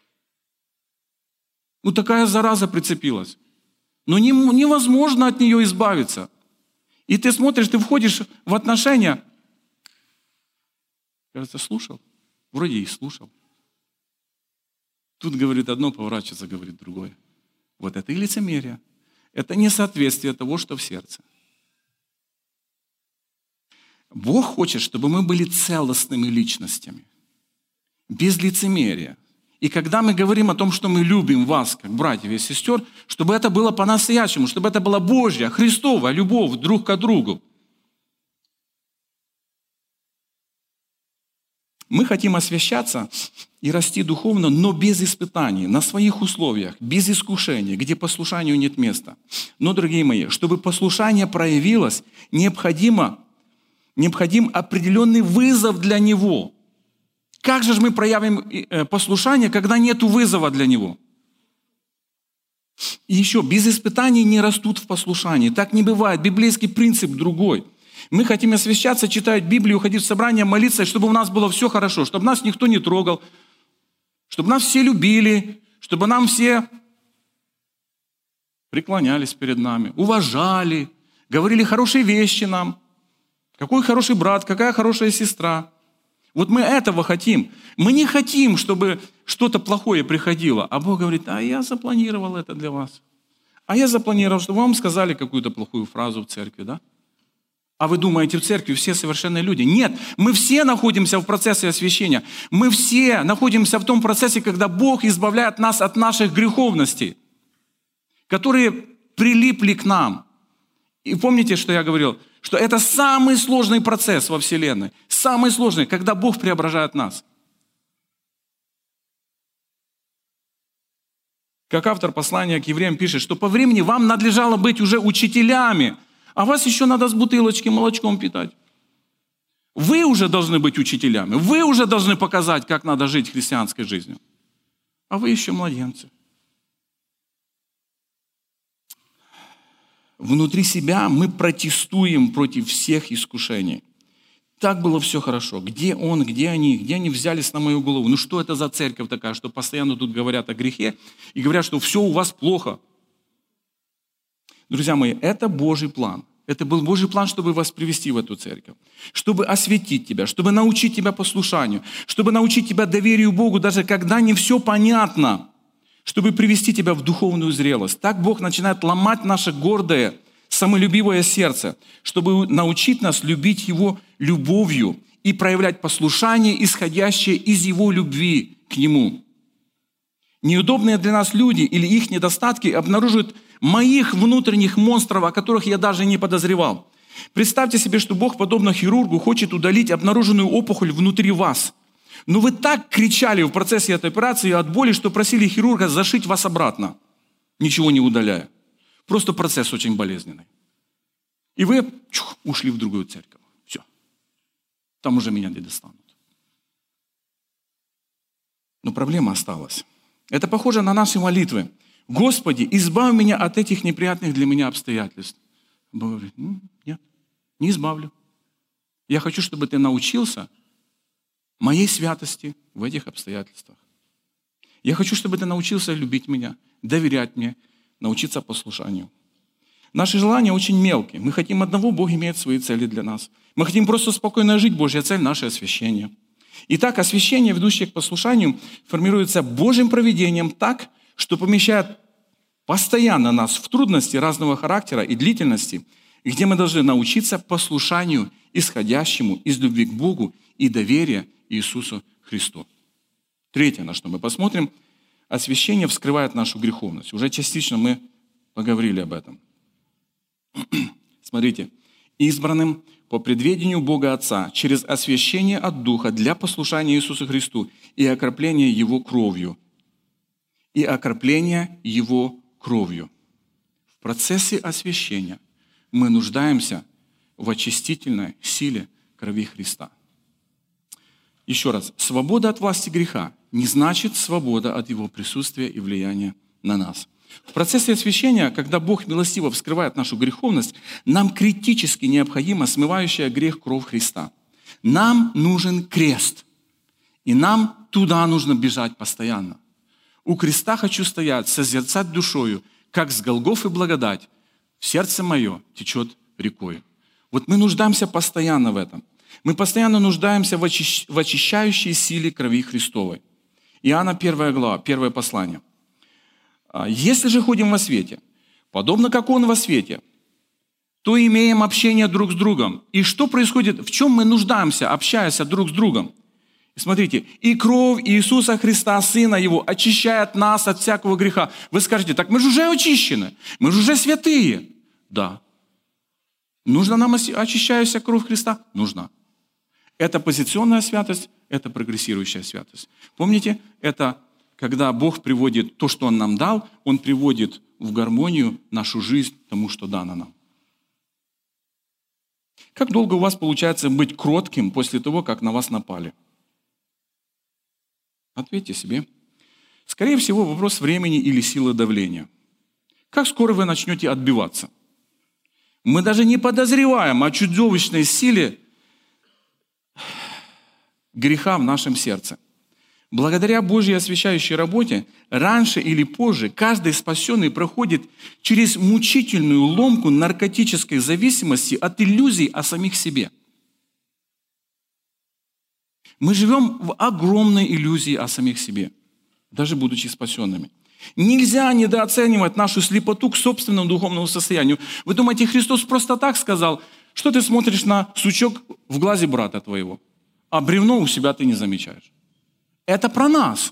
Ну, такая зараза прицепилась. Но невозможно от нее избавиться. И ты смотришь, ты входишь в отношения. Кажется, слушал. Вроде и слушал. Тут говорит одно, поворачивается, говорит другое. Вот это и лицемерие. Это несоответствие того, что в сердце. Бог хочет, чтобы мы были целостными личностями. Без лицемерия. И когда мы говорим о том, что мы любим вас, как братьев и сестер, чтобы это было по-настоящему, чтобы это была Божья, Христова любовь друг к другу. Мы хотим освящаться и расти духовно, но без испытаний, на своих условиях, без искушений, где послушанию нет места. Но, дорогие мои, чтобы послушание проявилось, необходим определенный вызов для него. Как же мы проявим послушание, когда нет вызова для него? И еще, без испытаний не растут в послушании. Так не бывает. Библейский принцип другой. Мы хотим освящаться, читать Библию, ходить в собрание, молиться, чтобы у нас было все хорошо, чтобы нас никто не трогал, чтобы нас все любили, чтобы нам все преклонялись перед нами, уважали, говорили хорошие вещи нам. Какой хороший брат, какая хорошая сестра. Вот мы этого хотим. Мы не хотим, чтобы что-то плохое приходило. А Бог говорит, а я запланировал это для вас. А я запланировал, чтобы вам сказали какую-то плохую фразу в церкви, да? А вы думаете, в церкви все совершенные люди? Нет, мы все находимся в процессе освящения. Мы все находимся в том процессе, когда Бог избавляет нас от наших греховностей, которые прилипли к нам. И помните, что я говорил? Что это самый сложный процесс во Вселенной. Самый сложный, когда Бог преображает нас. Как автор послания к евреям пишет, что по времени вам надлежало быть уже учителями, а вас еще надо с бутылочки молочком питать. Вы уже должны быть учителями. Вы уже должны показать, как надо жить христианской жизнью. А вы еще младенцы. Внутри себя мы протестуем против всех искушений. Так было все хорошо. Где он, где они взялись на мою голову? Ну что это за церковь такая, что постоянно тут говорят о грехе и говорят, что все у вас плохо. Друзья мои, это Божий план. Это был Божий план, чтобы вас привести в эту церковь, чтобы осветить тебя, чтобы научить тебя послушанию, чтобы научить тебя доверию Богу, даже когда не все понятно, чтобы привести тебя в духовную зрелость. Так Бог начинает ломать наше гордое, самолюбивое сердце, чтобы научить нас любить Его любовью и проявлять послушание, исходящее из Его любви к Нему. Неудобные для нас люди или их недостатки обнаруживают моих внутренних монстров, о которых я даже не подозревал. Представьте себе, что Бог, подобно хирургу, хочет удалить обнаруженную опухоль внутри вас. Но вы так кричали в процессе этой операции от боли, что просили хирурга зашить вас обратно, ничего не удаляя. Просто процесс очень болезненный. И вы ушли в другую церковь. Все. Там уже меня не достанут. Но проблема осталась. Это похоже на наши молитвы. Господи, избавь меня от этих неприятных для меня обстоятельств. Бог говорит, нет, не избавлю. Я хочу, чтобы ты научился моей святости в этих обстоятельствах. Я хочу, чтобы ты научился любить меня, доверять мне, научиться послушанию. Наши желания очень мелкие. Мы хотим одного, Бог имеет свои цели для нас. Мы хотим просто спокойно жить, Божья цель – наше освящение. Итак, освящение, ведущее к послушанию, формируется Божьим провидением так, что помещает постоянно нас в трудности разного характера и длительности, где мы должны научиться послушанию, исходящему из любви к Богу и доверия Иисусу Христу. Третье, на что мы посмотрим, освящение вскрывает нашу греховность. Уже частично мы поговорили об этом. Смотрите, избранным по предведению Бога Отца через освящение от Духа для послушания Иисусу Христу и окропления Его кровью. И окропления Его кровью. В процессе освящения мы нуждаемся в очистительной силе крови Христа. Еще раз, свобода от власти греха не значит свобода от Его присутствия и влияния на нас. В процессе освящения, когда Бог милостиво вскрывает нашу греховность, нам критически необходима смывающая грех кровь Христа. Нам нужен крест, и нам туда нужно бежать постоянно. У креста хочу стоять, созерцать душою, как с Голгофы благодать в сердце мое течет рекой. Вот мы нуждаемся постоянно в этом. Мы постоянно нуждаемся в очищающей силе крови Христовой. Иоанна 1 глава, 1 послание. «Если же ходим во свете, подобно как Он во свете, то имеем общение друг с другом». И что происходит? В чем мы нуждаемся, общаясь друг с другом? И смотрите, «И кровь Иисуса Христа, Сына Его, очищает нас от всякого греха». Вы скажете, так мы же уже очищены, мы же уже святые. Да. Нужна нам очищающая кровь Христа? Нужна. Это позиционная святость, это прогрессирующая святость. Помните, это когда Бог приводит то, что Он нам дал, Он приводит в гармонию нашу жизнь тому, что дано нам. Как долго у вас получается быть кротким после того, как на вас напали? Ответьте себе. Скорее всего, вопрос времени или силы давления. как скоро вы начнете отбиваться? Мы даже не подозреваем о чудовищной силе греха в нашем сердце. Благодаря Божьей освящающей работе, раньше или позже каждый спасенный проходит через мучительную ломку наркотической зависимости от иллюзий о самих себе. Мы живем в огромной иллюзии о самих себе, даже будучи спасенными. Нельзя недооценивать нашу слепоту к собственному духовному состоянию. Вы думаете, Христос просто так сказал, что ты смотришь на сучок в глазе брата твоего, а бревно у себя ты не замечаешь? Это про нас.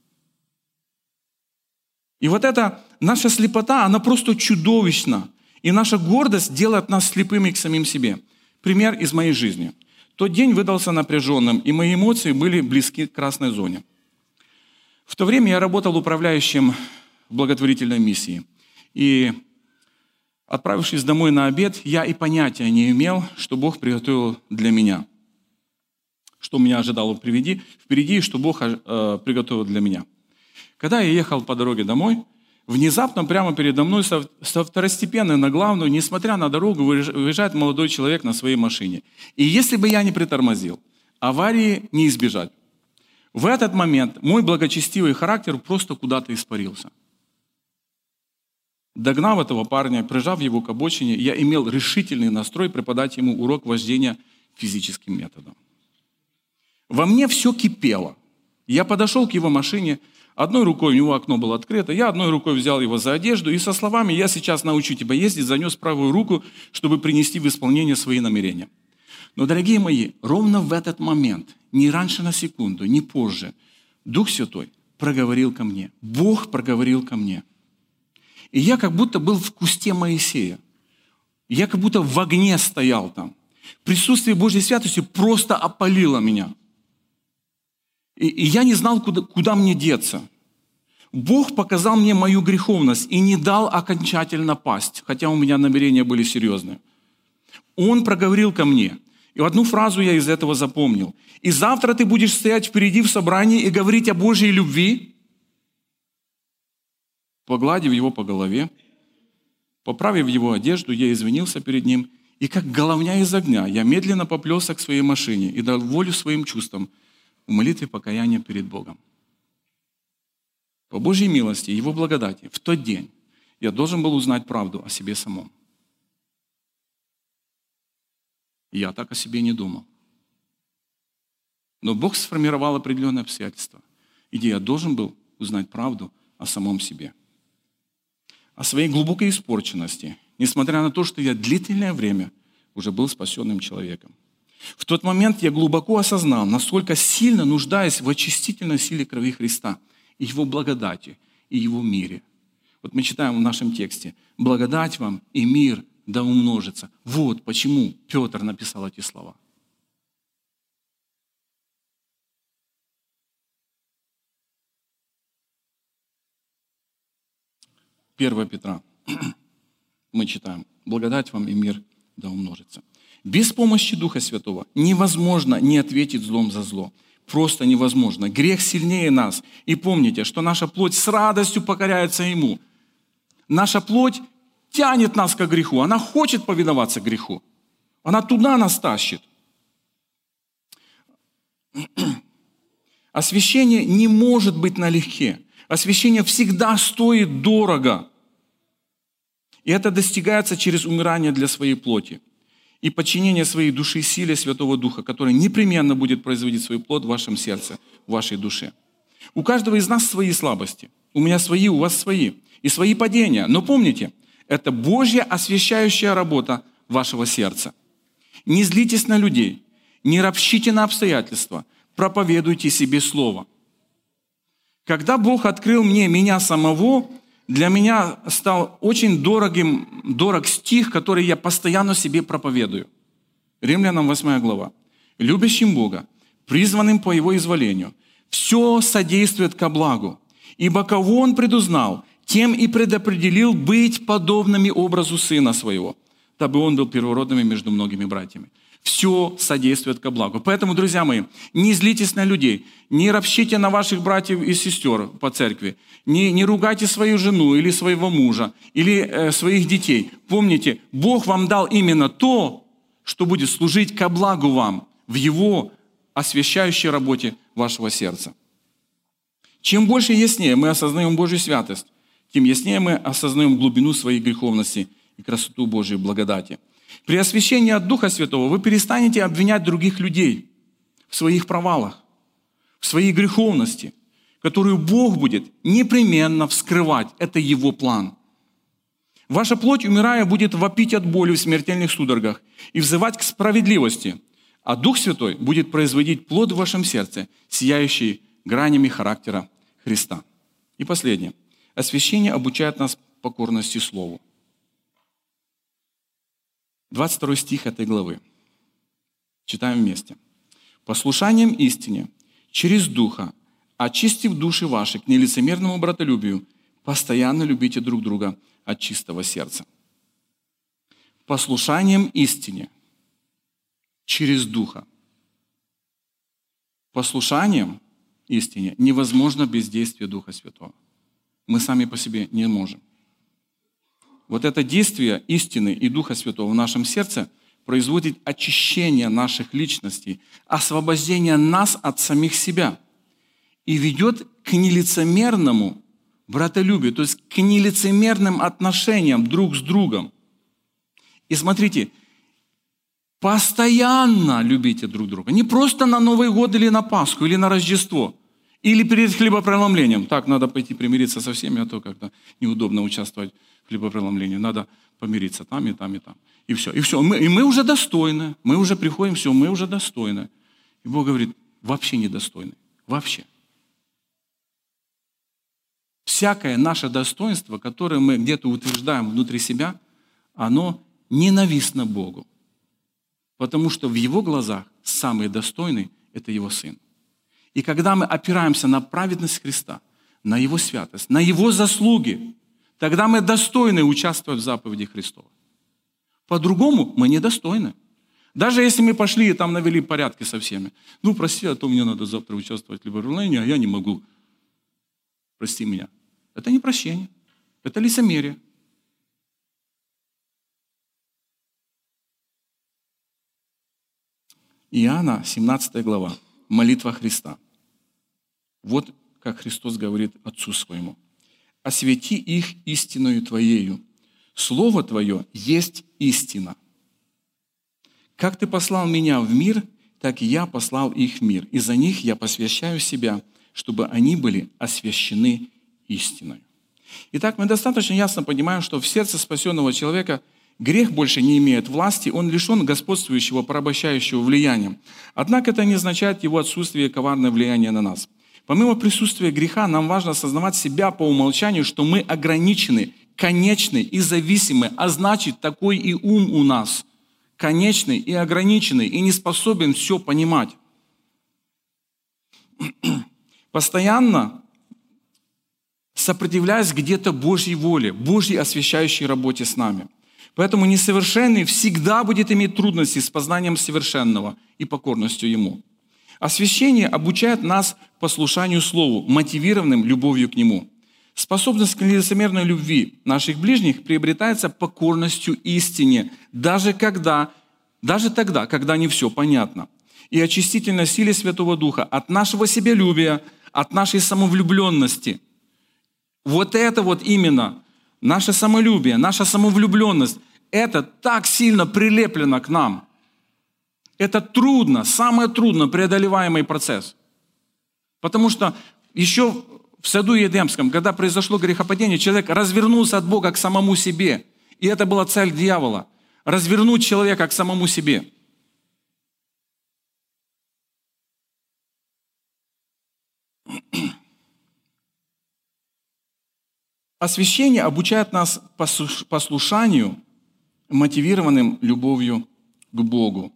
И вот эта наша слепота, она просто чудовищна. И наша гордость делает нас слепыми к самим себе. Пример из моей жизни. Тот день выдался напряженным, и мои эмоции были близки к красной зоне. В то время я работал управляющим в благотворительной миссии. И, отправившись домой на обед, я и понятия не имел, что Бог приготовил для меня. Что меня ожидало впереди, и что Бог приготовил для меня. Когда я ехал по дороге домой, внезапно прямо передо мной со второстепенной на главную, несмотря на дорогу, выезжает молодой человек на своей машине. И если бы я не притормозил, аварии не избежать. В этот момент мой благочестивый характер просто куда-то испарился. Догнав этого парня, прижав его к обочине, я имел решительный настрой преподать ему урок вождения физическим методом. Во мне все кипело. Я подошел к его машине, одной рукой у него окно было открыто, я одной рукой взял его за одежду и со словами «я сейчас научу тебя ездить» занес правую руку, чтобы принести в исполнение свои намерения. Но, дорогие мои, ровно в этот момент, ни раньше на секунду, ни позже, Дух Святой проговорил ко мне, Бог проговорил ко мне. И я как будто был в кусте Моисея. Я как будто в огне стоял там. Присутствие Божьей святости просто опалило меня. И я не знал, куда мне деться. Бог показал мне мою греховность и не дал окончательно пасть, хотя у меня намерения были серьезные. Он проговорил ко мне. И одну фразу я из этого запомнил. «И завтра ты будешь стоять впереди в собрании и говорить о Божьей любви». Погладив его по голове, поправив его одежду, я извинился перед ним. И как головня из огня, я медленно поплелся к своей машине и дал волю своим чувствам в молитве покаяния перед Богом. По Божьей милости и Его благодати в тот день я должен был узнать правду о себе самом. Я так о себе не думал. Но Бог сформировал определенные обстоятельства, где я должен был узнать правду о самом себе. О своей глубокой испорченности, несмотря на то, что я длительное время уже был спасенным человеком. В тот момент я глубоко осознал, насколько сильно нуждаюсь в очистительной силе крови Христа, и Его благодати, и Его мире. Вот мы читаем в нашем тексте: «Благодать вам и мир да умножится». Вот почему Петр написал эти слова. Первое Петра. Мы читаем: «Благодать вам и мир да умножится». Без помощи Духа Святого невозможно не ответить злом за зло. Просто невозможно. Грех сильнее нас. И помните, что наша плоть с радостью покоряется Ему. Наша плоть тянет нас к греху. Она хочет повиноваться греху. Она туда нас тащит. Освящение не может быть налегке. Освящение всегда стоит дорого. И это достигается через умирание для своей плоти и подчинение своей души силе Святого Духа, который непременно будет производить свой плод в вашем сердце, в вашей душе. У каждого из нас свои слабости. У меня свои, у вас свои. И свои падения. Но помните, это Божья освящающая работа вашего сердца. Не злитесь на людей, не ропщите на обстоятельства, проповедуйте себе Слово. Когда Бог открыл мне меня самого, для меня стал очень дорог стих, который я постоянно себе проповедую. Римлянам 8 глава. «Любящим Бога, призванным по Его изволению, все содействует ко благу, ибо кого Он предузнал, тем и предопределил быть подобными образу Сына Своего, дабы Он был первородным между многими братьями». все содействует ко благу. Поэтому, друзья мои, не злитесь на людей, не ропщите на ваших братьев и сестер по церкви, не ругайте свою жену или своего мужа, или своих детей. Помните, Бог вам дал именно то, что будет служить ко благу вам в Его освящающей работе вашего сердца. Чем больше и яснее мы осознаем Божью святость, тем яснее мы осознаем глубину своей греховности и красоту Божьей благодати. При освящении от Духа Святого вы перестанете обвинять других людей в своих провалах, в своей греховности, которую Бог будет непременно вскрывать. Это Его план. Ваша плоть, умирая, будет вопить от боли в смертельных судорогах и взывать к справедливости, а Дух Святой будет производить плод в вашем сердце, сияющий гранями характера Христа. И последнее. Освящение обучает нас покорности Слову. 22 стих этой главы. Читаем вместе. «Послушанием истине, через Духа, очистив души ваши к нелицемерному братолюбию, постоянно любите друг друга от чистого сердца». Послушанием истине, через Духа. Послушанием истине невозможно без действия Духа Святого. Мы сами по себе не можем. Вот это действие истины и Духа Святого в нашем сердце производит очищение наших личностей, освобождение нас от самих себя и ведет к нелицемерному братолюбию, то есть к нелицемерным отношениям друг с другом. И смотрите, постоянно любите друг друга. Не просто на Новый год или на Пасху, или на Рождество, или перед хлебопреломлением. Так, надо пойти примириться со всеми, а то как-то неудобно участвовать в хлебопреломлении. Надо помириться там, и там, и там. И все. И все. И мы уже достойны. Мы уже приходим, все, мы уже достойны. И Бог говорит, вообще недостойны. Вообще. Всякое наше достоинство, которое мы где-то утверждаем внутри себя, оно ненавистно Богу. Потому что в Его глазах самый достойный – это Его Сын. И когда мы опираемся на праведность Христа, на Его святость, на Его заслуги, тогда мы достойны участвовать в заповеди Христовой. По-другому мы недостойны. Даже если мы пошли и там навели порядки со всеми. Ну, прости, а то мне надо завтра участвовать в хлебопреломлении, а я не могу. Прости меня. Это не прощение. Это лицемерие. Иоанна, 17 глава. Молитва Христа. Вот как Христос говорит Отцу Своему. «Освети их истиною Твоею. Слово Твое есть истина. Как Ты послал меня в мир, так и я послал их в мир. И за них я посвящаю себя, чтобы они были освящены истиной». Итак, мы достаточно ясно понимаем, что в сердце спасенного человека грех больше не имеет власти, он лишен господствующего, порабощающего влияния. Однако это не означает его отсутствие коварное влияние на нас. Помимо присутствия греха, нам важно осознавать себя по умолчанию, что мы ограничены, конечны и зависимы, а значит, такой и ум у нас, конечный и ограниченный, и не способен все понимать. Постоянно сопротивляясь где-то Божьей воле, Божьей освящающей работе с нами. Поэтому несовершенный всегда будет иметь трудности с познанием совершенного и покорностью Ему. Освящение обучает нас послушанию Слову, мотивированным любовью к Нему. Способность к лицемерной любви наших ближних приобретается покорностью истине, даже тогда, когда не все понятно. И очистительной силе Святого Духа от нашего себялюбия, от нашей самовлюбленности. Вот это вот именно наше самолюбие, наша самовлюбленность, это так сильно прилеплено к нам. Это трудно, самый трудно преодолеваемый процесс. Потому что еще в саду Едемском, когда произошло грехопадение, человек развернулся от Бога к самому себе. И это была цель дьявола – развернуть человека к самому себе. Освящение обучает нас послушанию, мотивированным любовью к Богу.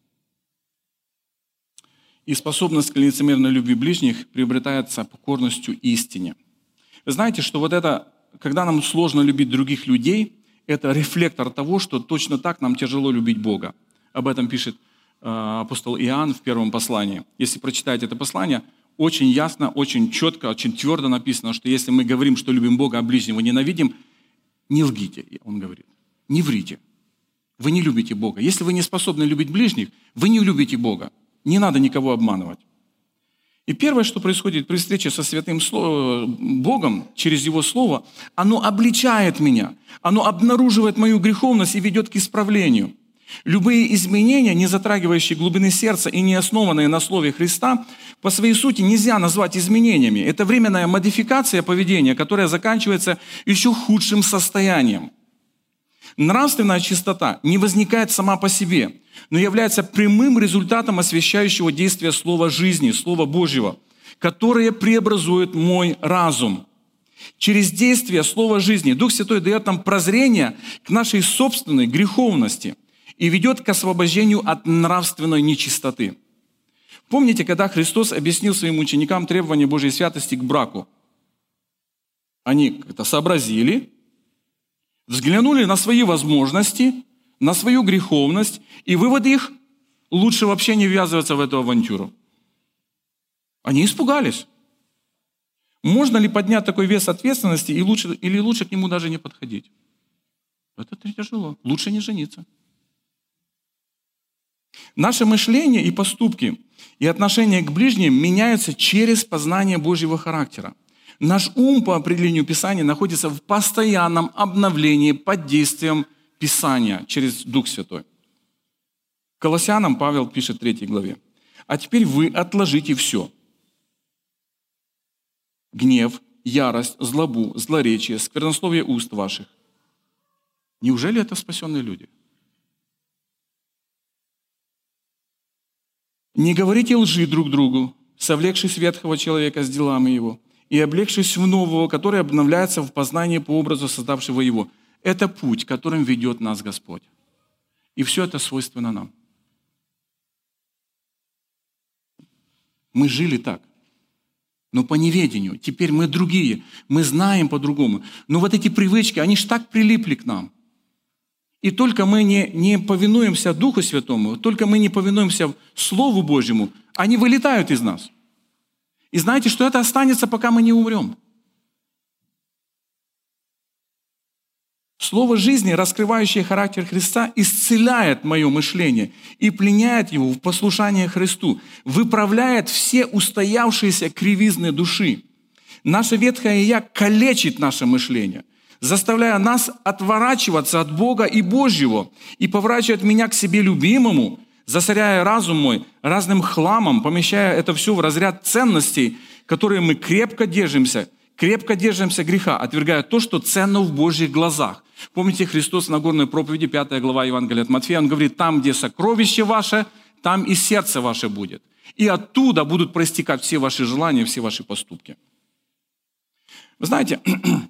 И способность к лицемерной любви ближних приобретается покорностью истине. Вы знаете, что вот это, когда нам сложно любить других людей, это рефлектор того, что точно так нам тяжело любить Бога. Об этом пишет апостол Иоанн в первом послании. Если прочитаете это послание, очень ясно, очень четко, очень твердо написано, что если мы говорим, что любим Бога, а ближнего ненавидим, не лгите, он говорит, не врите. Вы не любите Бога. Если вы не способны любить ближних, вы не любите Бога. Не надо никого обманывать. И первое, что происходит при встрече со Святым Богом через Его Слово, оно обличает меня, оно обнаруживает мою греховность и ведет к исправлению. Любые изменения, не затрагивающие глубины сердца и не основанные на Слове Христа, по своей сути нельзя назвать изменениями. Это временная модификация поведения, которая заканчивается еще худшим состоянием. Нравственная чистота не возникает сама по себе, но является прямым результатом освящающего действия Слова жизни, Слова Божьего, которое преобразует мой разум. Через действие Слова жизни Дух Святой дает нам прозрение к нашей собственной греховности и ведет к освобождению от нравственной нечистоты. Помните, когда Христос объяснил своим ученикам требования Божьей святости к браку? Они это сообразили, взглянули на свои возможности, на свою греховность, и вывод их – лучше вообще не ввязываться в эту авантюру. Они испугались. Можно ли поднять такой вес ответственности или лучше к нему даже не подходить? Это тяжело. Лучше не жениться. Наше мышление и поступки, и отношение к ближним меняются через познание Божьего характера. Наш ум, по определению Писания, находится в постоянном обновлении под действием Писания через Дух Святой. Колоссянам Павел пишет в 3 главе. «А теперь вы отложите все. Гнев, ярость, злобу, злоречие, сквернословие уст ваших». Неужели это спасенные люди? «Не говорите лжи друг другу, совлекшись ветхого человека с делами его, и облегшись в нового, который обновляется в познании по образу создавшего его». Это путь, которым ведет нас Господь. И все это свойственно нам. Мы жили так, но по неведению. Теперь мы другие, мы знаем по-другому. Но вот эти привычки, они ж так прилипли к нам. И только мы не повинуемся Духу Святому, только мы не повинуемся Слову Божьему, они вылетают из нас. И знаете, что это останется, пока мы не умрем. Слово жизни, раскрывающее характер Христа, исцеляет мое мышление и пленяет его в послушание Христу, выправляет все устоявшиеся кривизны души. Наша ветхая «я» калечит наше мышление, заставляя нас отворачиваться от Бога и Божьего и поворачивать меня к себе любимому, засоряя разум мой разным хламом, помещая это все в разряд ценностей, которые мы крепко держимся греха, отвергая то, что ценно в Божьих глазах. Помните, Христос на Нагорной проповеди, 5 глава Евангелия от Матфея, Он говорит, там, где сокровище ваше, там и сердце ваше будет. И оттуда будут проистекать все ваши желания, все ваши поступки. Вы знаете,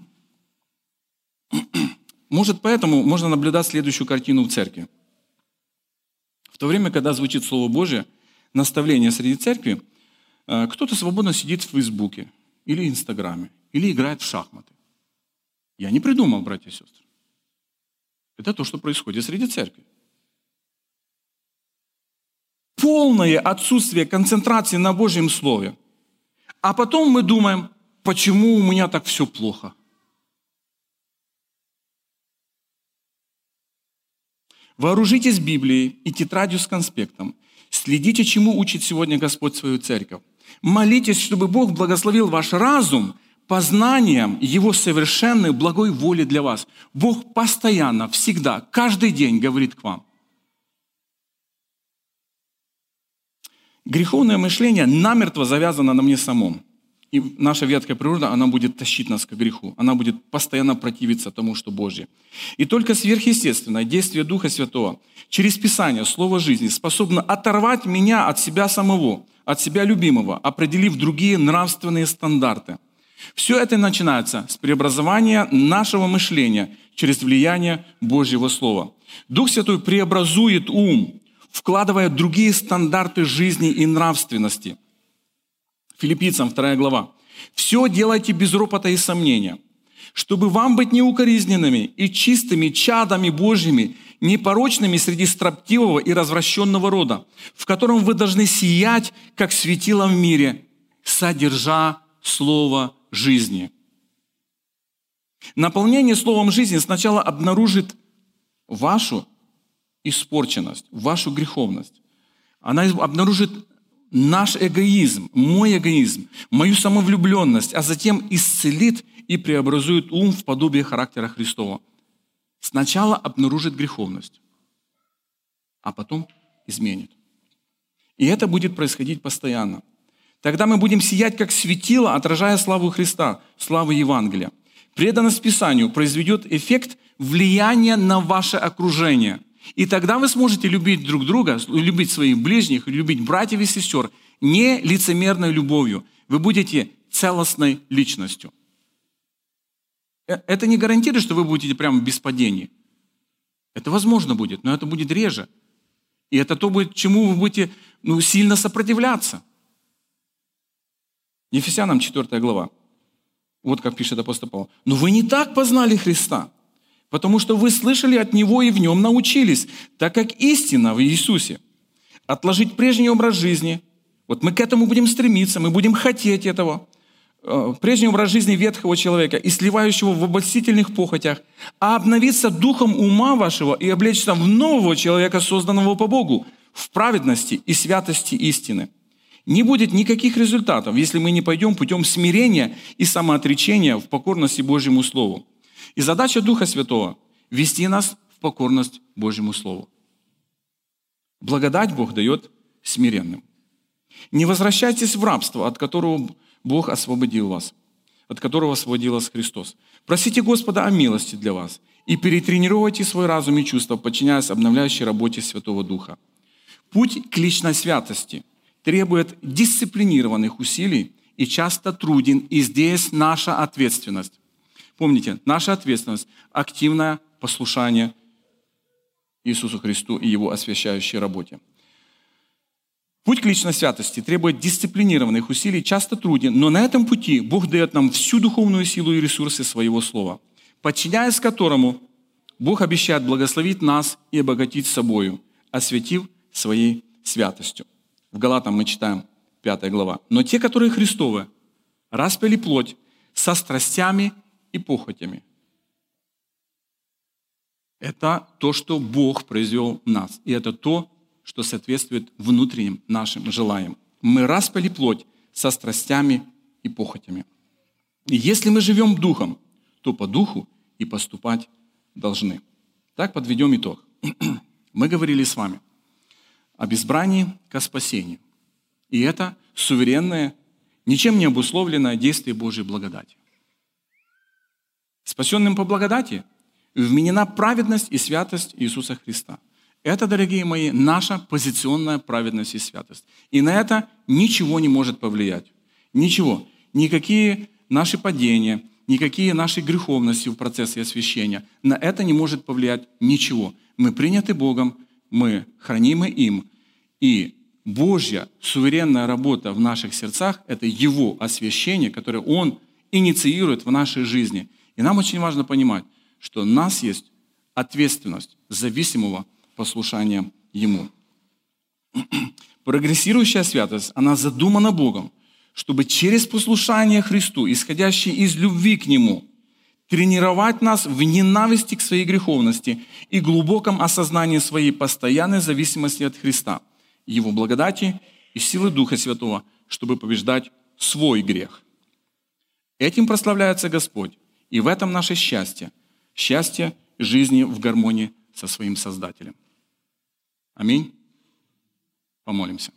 может, поэтому можно наблюдать следующую картину в церкви. В то время, когда звучит Слово Божие, наставление среди церкви, кто-то свободно сидит в Фейсбуке или Инстаграме, или играет в шахматы. Я не придумал, братья и сестры. Это то, что происходит среди церкви. Полное отсутствие концентрации на Божьем Слове. А потом мы думаем, почему у меня так все плохо? Вооружитесь Библией и тетрадью с конспектом. Следите, чему учит сегодня Господь свою церковь. Молитесь, чтобы Бог благословил ваш разум познанием Его совершенной благой воли для вас. Бог постоянно, всегда, каждый день говорит к вам. Греховное мышление намертво завязано на мне самом. И наша ветхая природа, она будет тащить нас к греху. Она будет постоянно противиться тому, что Божье. И только сверхъестественное действие Духа Святого через Писание, Слово жизни, способно оторвать меня от себя самого, от себя любимого, определив другие нравственные стандарты. Все это начинается с преобразования нашего мышления через влияние Божьего Слова. Дух Святой преобразует ум, вкладывая другие стандарты жизни и нравственности. Филиппийцам 2 глава. «Все делайте без ропота и сомнения. чтобы вам быть неукоризненными и чистыми чадами Божьими, непорочными среди строптивого и развращенного рода, в котором вы должны сиять, как светило в мире, содержа слово жизни». Наполнение словом жизни сначала обнаружит вашу испорченность, вашу греховность. Она обнаружит наш эгоизм, мой эгоизм, мою самовлюбленность, а затем исцелит и преобразует ум в подобие характера Христова. Сначала обнаружит греховность, а потом изменит. И это будет происходить постоянно. Тогда мы будем сиять, как светило, отражая славу Христа, славу Евангелия. Преданность Писанию произведет эффект влияния на ваше окружение. И тогда вы сможете любить друг друга, любить своих ближних, любить братьев и сестер не лицемерной любовью. Вы будете целостной личностью. Это не гарантирует, что вы будете прямо без падений. Это возможно будет, но это будет реже. И это то будет, чему вы будете сильно сопротивляться. Ефесянам 4 глава. Вот как пишет апостол Павел. «Но вы не так познали Христа, потому что вы слышали от Него и в Нем научились, так как истина в Иисусе. Отложить прежний образ жизни». Вот мы к этому будем стремиться, мы будем хотеть этого. Прежний образ жизни ветхого человека и сливающего в обольстительных похотях, а обновиться духом ума вашего и облечься в нового человека, созданного по Богу, в праведности и святости истины. Не будет никаких результатов, если мы не пойдем путем смирения и самоотречения в покорности Божьему Слову. И задача Духа Святого – вести нас в покорность Божьему Слову. Благодать Бог дает смиренным. Не возвращайтесь в рабство, от которого Бог освободил вас, от которого освободил вас Христос. Просите Господа о милости для вас и перетренируйте свой разум и чувства, подчиняясь обновляющей работе Святого Духа. Путь к личной святости требует дисциплинированных усилий и часто труден, и здесь наша ответственность. Помните, наша ответственность – активное послушание Иисусу Христу и Его освящающей работе. Путь к личной святости требует дисциплинированных усилий, часто труден, но на этом пути Бог дает нам всю духовную силу и ресурсы Своего Слова, подчиняясь которому Бог обещает благословить нас и обогатить собою, осветив Своей святостью. В Галатам мы читаем 5 глава. «Но те, которые Христовы, распяли плоть со страстями и похотями». Это то, что Бог произвел в нас. И это то, что соответствует внутренним нашим желаниям. Мы распяли плоть со страстями и похотями. И если мы живем духом, то по духу и поступать должны. Так подведем итог. Мы говорили с вами об избрании ко спасению. И это суверенное, ничем не обусловленное действие Божьей благодати. Спасенным по благодати вменена праведность и святость Иисуса Христа. Это, дорогие мои, наша позиционная праведность и святость. И на это ничего не может повлиять. Ничего. Никакие наши падения, никакие наши греховности в процессе освящения. На это не может повлиять ничего. Мы приняты Богом, мы хранимы им. И Божья суверенная работа в наших сердцах – это Его освящение, которое Он инициирует в нашей жизни. И нам очень важно понимать, что у нас есть ответственность зависимого послушания Ему. Прогрессирующая святость, она задумана Богом, чтобы через послушание Христу, исходящее из любви к Нему, тренировать нас в ненависти к своей греховности и глубоком осознании своей постоянной зависимости от Христа, Его благодати и силы Духа Святого, чтобы побеждать свой грех. Этим прославляется Господь, и в этом наше счастье, счастье жизни в гармонии со своим Создателем. Аминь. Помолимся.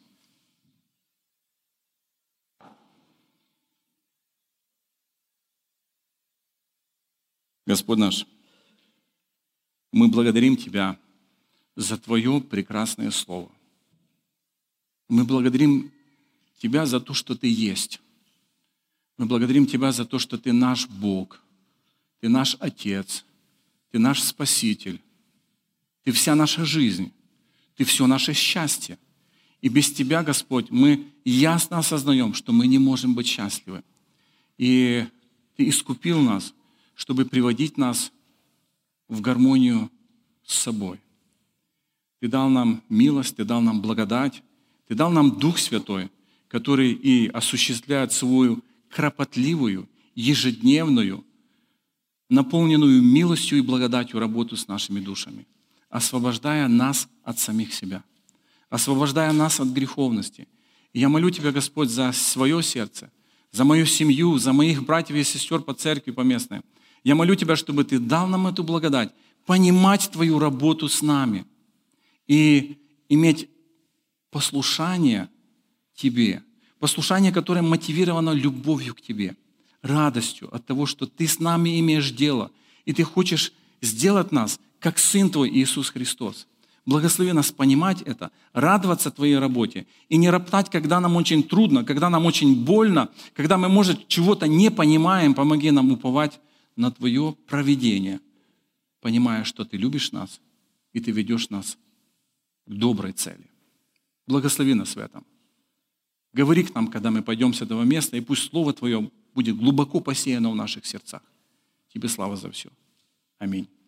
Господь наш, мы благодарим Тебя за Твое прекрасное Слово. Мы благодарим Тебя за то, что Ты есть. Мы благодарим Тебя за то, что Ты наш Бог, Ты наш Отец, Ты наш Спаситель, Ты вся наша жизнь, Ты все наше счастье. И без Тебя, Господь, мы ясно осознаем, что мы не можем быть счастливы. И Ты искупил нас чтобы приводить нас в гармонию с собой. Ты дал нам милость, Ты дал нам благодать, Ты дал нам Дух Святой, который и осуществляет свою кропотливую, ежедневную, наполненную милостью и благодатью работу с нашими душами, освобождая нас от самих себя, освобождая нас от греховности. И я молю Тебя, Господь, за свое сердце, за мою семью, за моих братьев и сестер по церкви поместной. Я молю Тебя, чтобы Ты дал нам эту благодать, понимать Твою работу с нами и иметь послушание Тебе, послушание, которое мотивировано любовью к Тебе, радостью от того, что Ты с нами имеешь дело, и Ты хочешь сделать нас, как Сын Твой Иисус Христос. Благослови нас понимать это, радоваться Твоей работе и не роптать, когда нам очень трудно, когда нам очень больно, когда мы, может, чего-то не понимаем. Помоги нам уповать на Твое провидение, понимая, что Ты любишь нас и Ты ведешь нас к доброй цели. Благослови нас в этом. Говори к нам, когда мы пойдем с этого места, и пусть Слово Твое будет глубоко посеяно в наших сердцах. Тебе слава за все. Аминь.